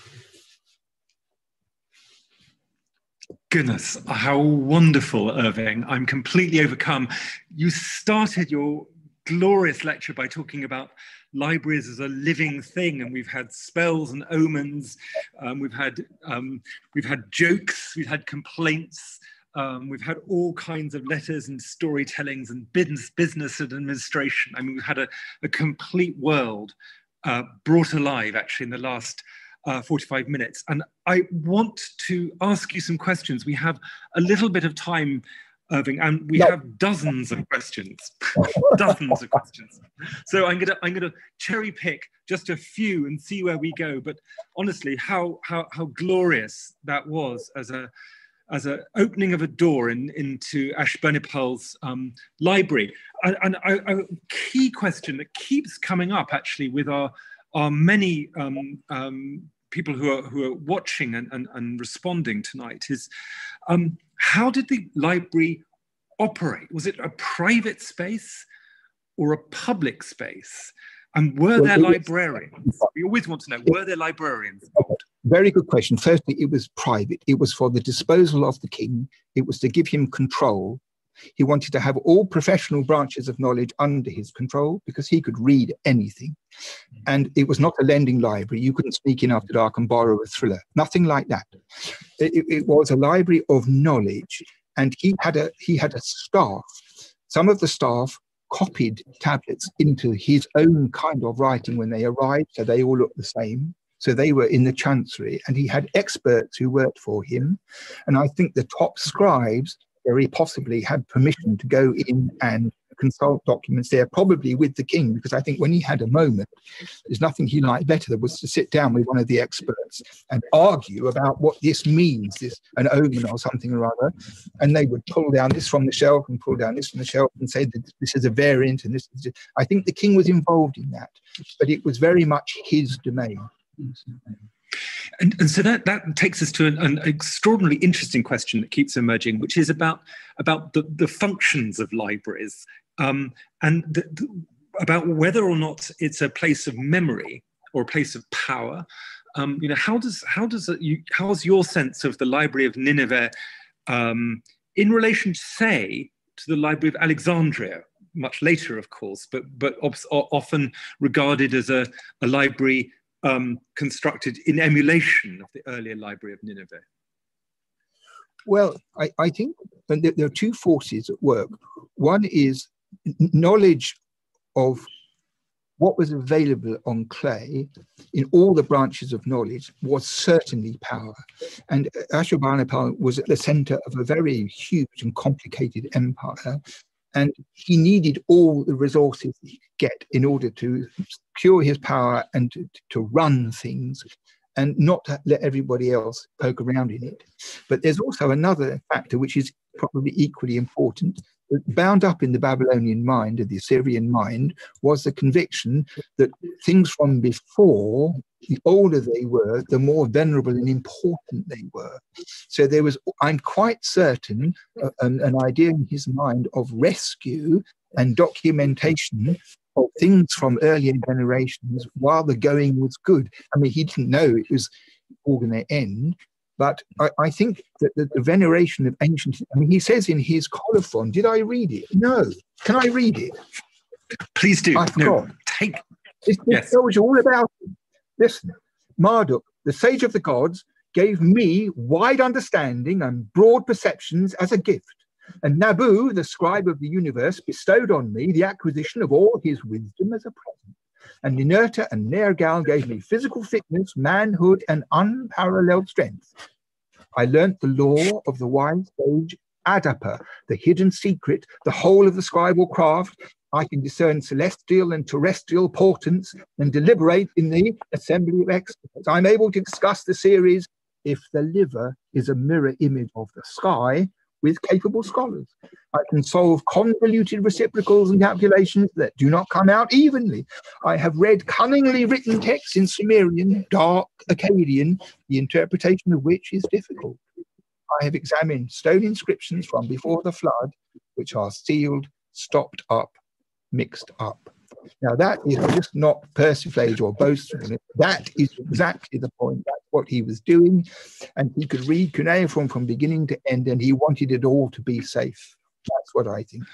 Goodness, how wonderful, Irving. I'm completely overcome. You started your glorious lecture by talking about libraries as a living thing, and we've had spells and omens, um, we've had um, we've had jokes, we've had complaints, um, we've had all kinds of letters and storytellings and business, business and administration. I mean, we've had a, a complete world uh, brought alive actually in the last uh, forty-five minutes. And I want to ask you some questions. We have a little bit of time, Irving, and we no. have dozens of questions, dozens of questions. So I'm gonna I'm gonna cherry pick just a few and see where we go. But honestly, how how how glorious that was as a as a opening of a door in, into Ashburnipal's um, library. And, and a, a key question that keeps coming up actually with our our many um, um, people who are who are watching and, and, and responding tonight is um, how did the library operate? Was it a private space or a public space? And were there librarians? We always want to know, were there librarians? Very good question. Firstly, it was private. It was for the disposal of the king. It was to give him control. He wanted to have all professional branches of knowledge under his control because he could read anything. And it was not a lending library. You couldn't sneak in after dark and borrow a thriller. Nothing like that. It, it was a library of knowledge. And he had a he had a staff. Some of the staff copied tablets into his own kind of writing when they arrived, so they all looked the same. So they were in the chancery, and he had experts who worked for him. And I think the top scribes very possibly had permission to go in and consult documents there, probably with the king, because I think when he had a moment, there's nothing he liked better than was to sit down with one of the experts and argue about what this means, this an omen or something or other. And they would pull down this from the shelf and pull down this from the shelf and say that this is a variant. And this is, I think the king was involved in that, but it was very much his domain. And, and so that, that takes us to an, an extraordinarily interesting question that keeps emerging, which is about, about the, the functions of libraries um, and the, the, about whether or not it's a place of memory or a place of power. Um, you know, how does how does it, you, how's your sense of the Library of Nineveh um, in relation, say, to the Library of Alexandria, much later, of course, but but often regarded as a, a library Um, constructed in emulation of the earlier Library of Nineveh? Well, I, I think that there are two forces at work. One is knowledge of what was available on clay in all the branches of knowledge was certainly power. And Ashurbanipal was at the center of a very huge and complicated empire. And he needed all the resources he could get in order to secure his power and to, to run things and not to let everybody else poke around in it. But there's also another factor which is probably equally important. Bound up in the Babylonian mind, or the Assyrian mind, was the conviction that things from before, the older they were, the more venerable and important they were. So there was, I'm quite certain, uh, an, an idea in his mind of rescue and documentation of things from earlier generations while the going was good. I mean, he didn't know it was all going to end. But I, I think that the, the veneration of ancient, I mean, he says in his colophon, did I read it? No. Can I read it? Please do. I forgot. No, take. It, it yes. tells you all about it. Listen, Marduk, the sage of the gods, gave me wide understanding and broad perceptions as a gift. And Nabu, the scribe of the universe, bestowed on me the acquisition of all his wisdom as a present. And Ninurta and Nergal gave me physical fitness, manhood, and unparalleled strength. I learnt the law of the wise sage Adapa, the hidden secret, the whole of the scribal craft. I can discern celestial and terrestrial portents and deliberate in the assembly of experts. I'm able to discuss the series, if the liver is a mirror image of the sky, with capable scholars. I can solve convoluted reciprocals and calculations that do not come out evenly. I have read cunningly written texts in Sumerian, dark Akkadian, the interpretation of which is difficult. I have examined stone inscriptions from before the flood, which are sealed, stopped up, mixed up. Now, that is just not persiflage or boastfulness. That is exactly the point. That's what he was doing. And he could read cuneiform from beginning to end, and he wanted it all to be safe. That's what I think.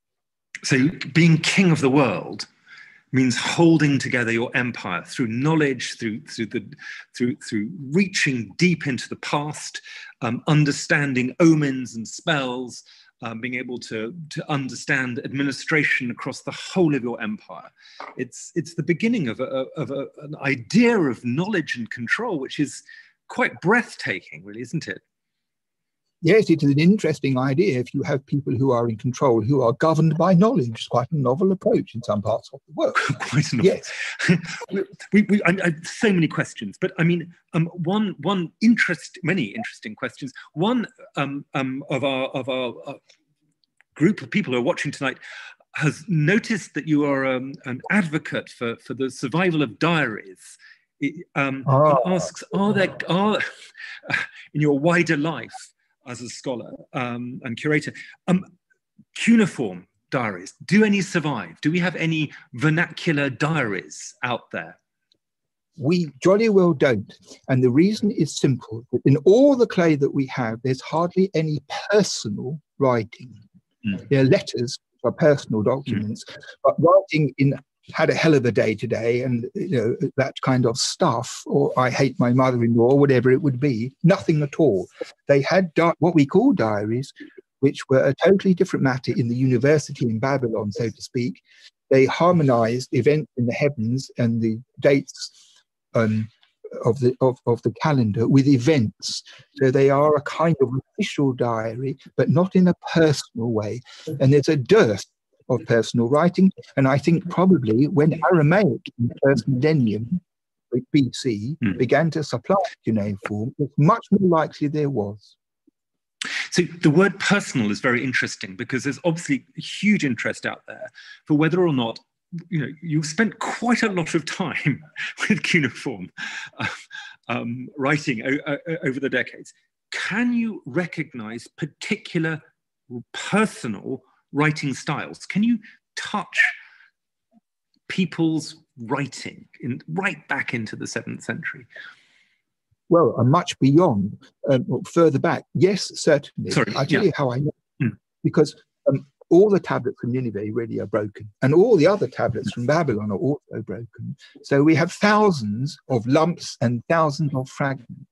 So being king of the world means holding together your empire through knowledge, through through the through through reaching deep into the past, um, understanding omens and spells, um, being able to to understand administration across the whole of your empire. It's it's the beginning of a, of a, an idea of knowledge and control, which is quite breathtaking, really, isn't it? Yes, it is an interesting idea if you have people who are in control, who are governed by knowledge. It's quite a novel approach in some parts of the world. Quite a novel. Yes. we, we, I, I, so many questions, but I mean, um, one, one interest, many interesting questions. One um, um, of our, of our uh, group of people who are watching tonight has noticed that you are um, an advocate for, for the survival of diaries. It, um, oh. He asks, are there, are, in your wider life, as a scholar um, and curator, um, cuneiform diaries, do any survive? Do we have any vernacular diaries out there? We jolly well don't. And the reason is simple. In all the clay that we have, there's hardly any personal writing. Mm. There are letters, which are personal documents, mm. but writing in had a hell of a day today, and you know, that kind of stuff, or I hate my mother-in-law, or whatever it would be, nothing at all. They had what we call diaries, which were a totally different matter in the university in Babylon, so to speak. They harmonized events in the heavens and the dates um, of the of, of the calendar with events. So they are a kind of official diary, but not in a personal way. And there's a dearth of personal writing, and I think probably when Aramaic in the first millennium B C mm. began to supply cuneiform, it's much more likely there was. So the word personal is very interesting, because there's obviously a huge interest out there for whether or not, you know, you've spent quite a lot of time with cuneiform uh, um, writing o- o- over the decades. Can you recognize particular personal writing styles? Can you touch people's writing in, right back into the seventh century? Well, uh, much beyond, um, further back. Yes, certainly. Sorry, I'll tell yeah. you how I know. Mm. Because um, all the tablets from Nineveh really are broken, and all the other tablets from Babylon are also broken. So we have thousands of lumps and thousands of fragments.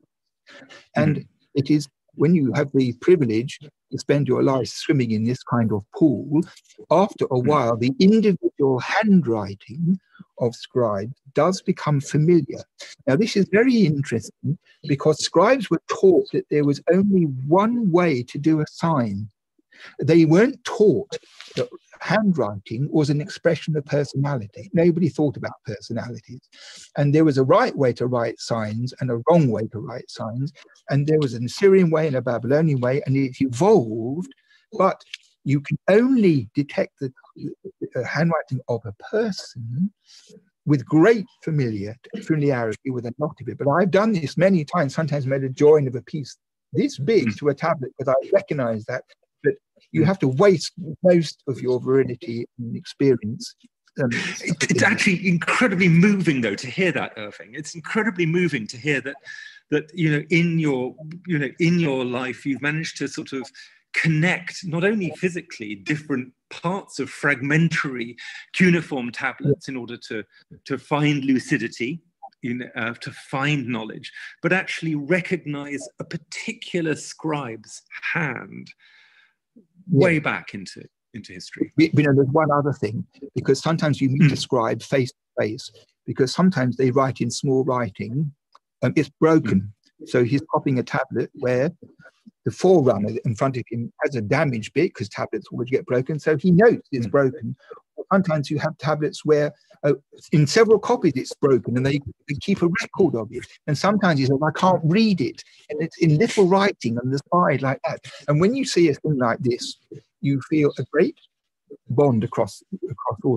And mm. it is when you have the privilege to spend your life swimming in this kind of pool, after a while, the individual handwriting of scribes does become familiar. Now, this is very interesting, because scribes were taught that there was only one way to do a sign. They weren't taught that handwriting was an expression of personality. Nobody thought about personalities. And there was a right way to write signs and a wrong way to write signs. And there was an Assyrian way and a Babylonian way, and it evolved. But you can only detect the handwriting of a person with great familiar, familiarity with a knot of it. But I've done this many times, sometimes made a join of a piece this big to a tablet, because I recognize that. But you have to waste most of your virility and experience. Um, it, it's actually incredibly moving, though, to hear that, Irving. It's incredibly moving to hear that, that you know, in your, you know, in your life, you've managed to sort of connect not only physically different parts of fragmentary cuneiform tablets in order to to find lucidity, in, uh, to find knowledge, but actually recognize a particular scribe's hand. Way yeah. back into into history. You know, there's one other thing, because sometimes you meet mm. a scribe face to face, because sometimes they write in small writing, um, it's broken. Mm. So he's copying a tablet where the forerunner in front of him has a damaged bit, because tablets always get broken. So he notes it's mm. broken. Sometimes you have tablets where uh, in several copies it's broken, and they, they keep a record of it. And sometimes he says, I can't read it. And it's in little writing on the side like that. And when you see a thing like this, you feel a great bond across across all this.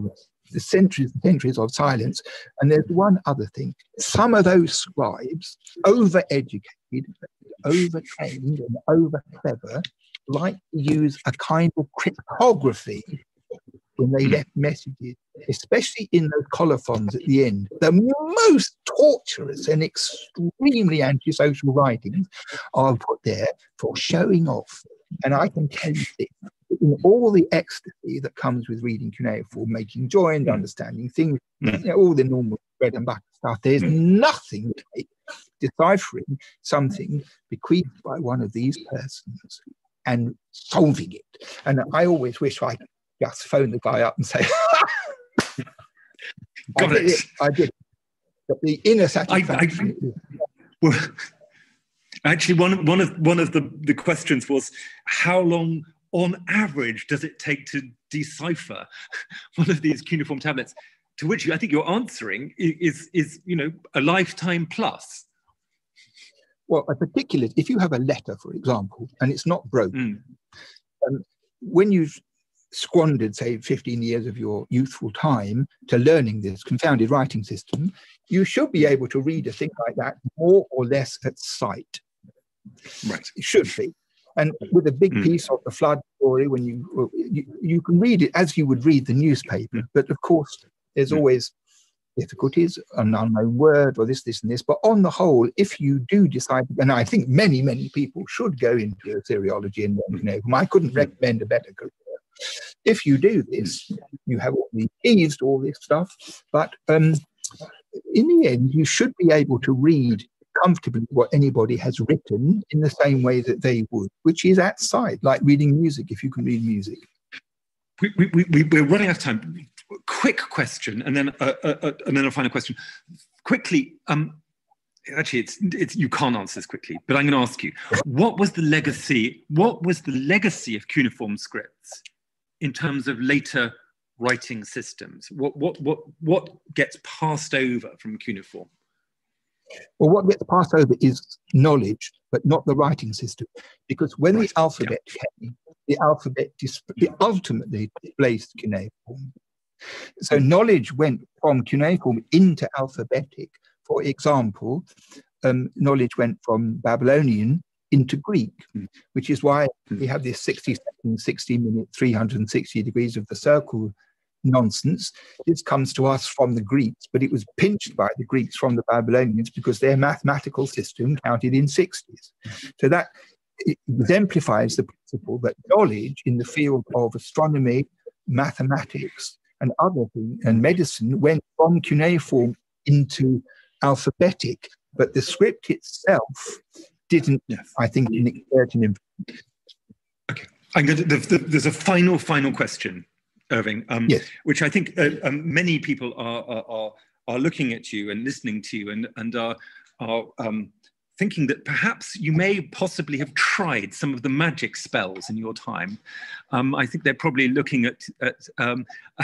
the centuries and centuries of silence. And there's one other thing. Some of those scribes, over-educated, over-trained and over-clever, like to use a kind of cryptography when they left messages, especially in those colophons at the end. The most torturous and extremely antisocial writings are put there for showing off. And I can tell you this, in all the ecstasy that comes with reading cuneiform, making joined, understanding things, you know, all the normal bread and butter stuff, there's nothing like deciphering something bequeathed by one of these persons and solving it. And I always wish I could just phone the guy up and say, Got I did it. it. I did it. But the inner satisfaction. I, I, well, actually, one, one of one of the, the questions was, how long on average does it take to decipher one of these cuneiform tablets? To which you, I think you're answering is, is you know, a lifetime plus. Well, a particular, if you have a letter, for example, and it's not broken, mm. um, when you've squandered, say, fifteen years of your youthful time to learning this confounded writing system, you should be able to read a thing like that more or less at sight. Right. It should be. And with a big mm. piece of the flood story, when you, you you can read it as you would read the newspaper, mm. but of course there's mm. always difficulties, an unknown word, or this, this, and this. But on the whole, if you do decide, and I think many, many people should go into Assyriology and cuneiform, I couldn't recommend a better career. If you do this, you have all the keys to all this stuff, but um, in the end, you should be able to read comfortably what anybody has written in the same way that they would, which is at sight, like reading music, if you can read music. We, we, we, we're running out of time. Quick question, and then uh, uh, and then a final question. Quickly, um, actually, it's it's you can't answer this quickly, but I'm going to ask you: what was the legacy? What was the legacy of cuneiform scripts in terms of later writing systems? What what what what gets passed over from cuneiform? Well, what gets passed over is knowledge, but not the writing system, because when right. the alphabet yeah. came, the alphabet dis- it ultimately displaced cuneiform. So knowledge went from cuneiform into alphabetic. For example, um, knowledge went from Babylonian into Greek, mm. which is why mm. we have this sixty second, sixty minute, three hundred sixty degrees of the circle nonsense. This comes to us from the Greeks, but it was pinched by the Greeks from the Babylonians because their mathematical system counted in sixties. So that exemplifies the principle that knowledge in the field of astronomy, mathematics, and other things, and medicine went from cuneiform into alphabetic, but the script itself didn't, yes. I think, exert an influence. Okay, I'm going to, the, the, there's a final, final question, Irving, um, yes. which I think uh, um, many people are, are are looking at you and listening to you and and are are um, thinking that perhaps you may possibly have tried some of the magic spells in your time. Um, I think they're probably looking at, at um,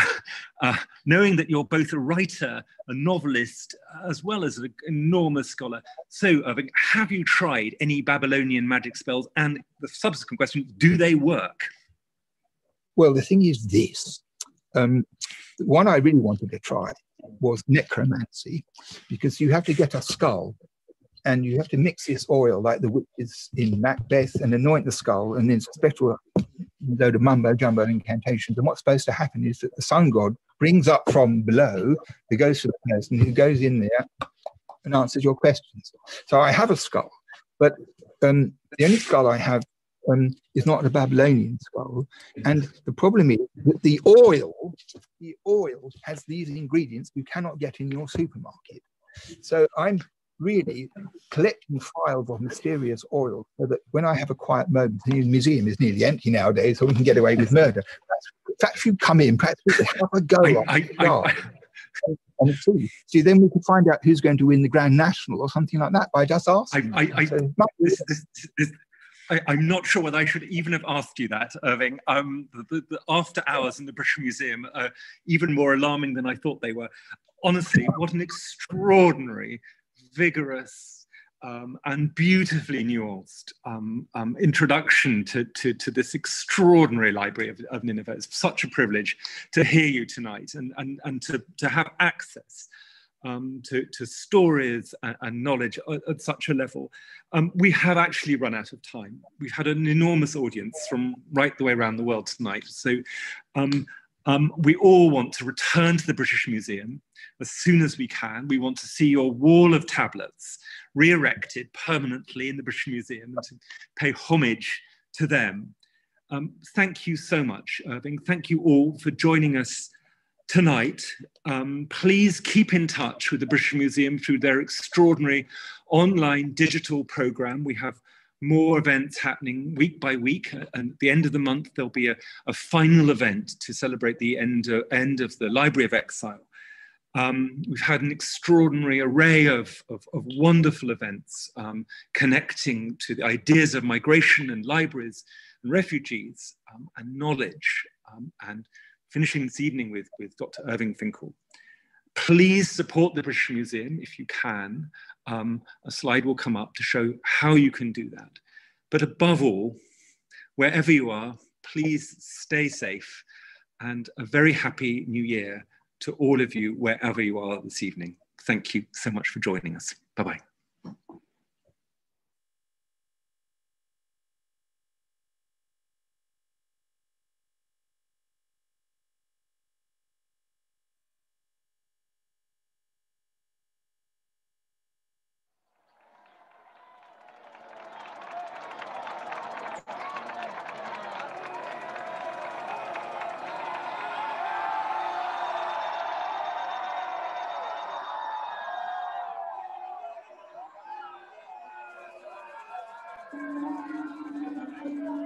uh, knowing that you're both a writer, a novelist, as well as an enormous scholar. So, Irving, have you tried any Babylonian magic spells? And the subsequent question, do they work? Well, the thing is this. Um, one I really wanted to try was necromancy, because you have to get a skull and you have to mix this oil like the witches in Macbeth and anoint the skull, and then special load of mumbo jumbo incantations. And what's supposed to happen is that the sun god brings up from below the ghost of the person who goes in there and answers your questions. So I have a skull, but um, the only skull I have um, is not a Babylonian skull. And the problem is that the oil, the oil has these ingredients you cannot get in your supermarket. So I'm really collecting files of mysterious oil so that when I have a quiet moment, the museum is nearly empty nowadays, so we can get away with murder. Perhaps if you come in, perhaps we could have a go I, on I, I, I, and see. See, then we could find out who's going to win the Grand National or something like that by just asking. I, I, so, I, this, this, this, I, I'm not sure whether I should even have asked you that, Irving. Um, the, the, the after hours in the British Museum are even more alarming than I thought they were. Honestly, what an extraordinary, vigorous, um, and beautifully nuanced um, um, introduction to, to, to this extraordinary library of, of Nineveh. It's such a privilege to hear you tonight and, and, and to, to have access um, to, to stories and, and knowledge at, at such a level. Um, we have actually run out of time. We've had an enormous audience from right the way around the world tonight. So um, um, we all want to return to the British Museum as soon as we can. We want to see your wall of tablets re-erected permanently in the British Museum and to pay homage to them. Um, thank you so much, Irving. Thank you all for joining us tonight. Um, please keep in touch with the British Museum through their extraordinary online digital program. We have more events happening week by week, and at the end of the month there'll be a, a final event to celebrate the end, uh, end of the Library of Exile. Um, we've had an extraordinary array of, of, of wonderful events um, connecting to the ideas of migration and libraries and refugees um, and knowledge, um, and finishing this evening with, with Doctor Irving Finkel. Please support the British Museum if you can. Um, a slide will come up to show how you can do that. But above all, wherever you are, please stay safe, and a very happy new year to all of you, wherever you are this evening. Thank you so much for joining us. Bye-bye. Thank you.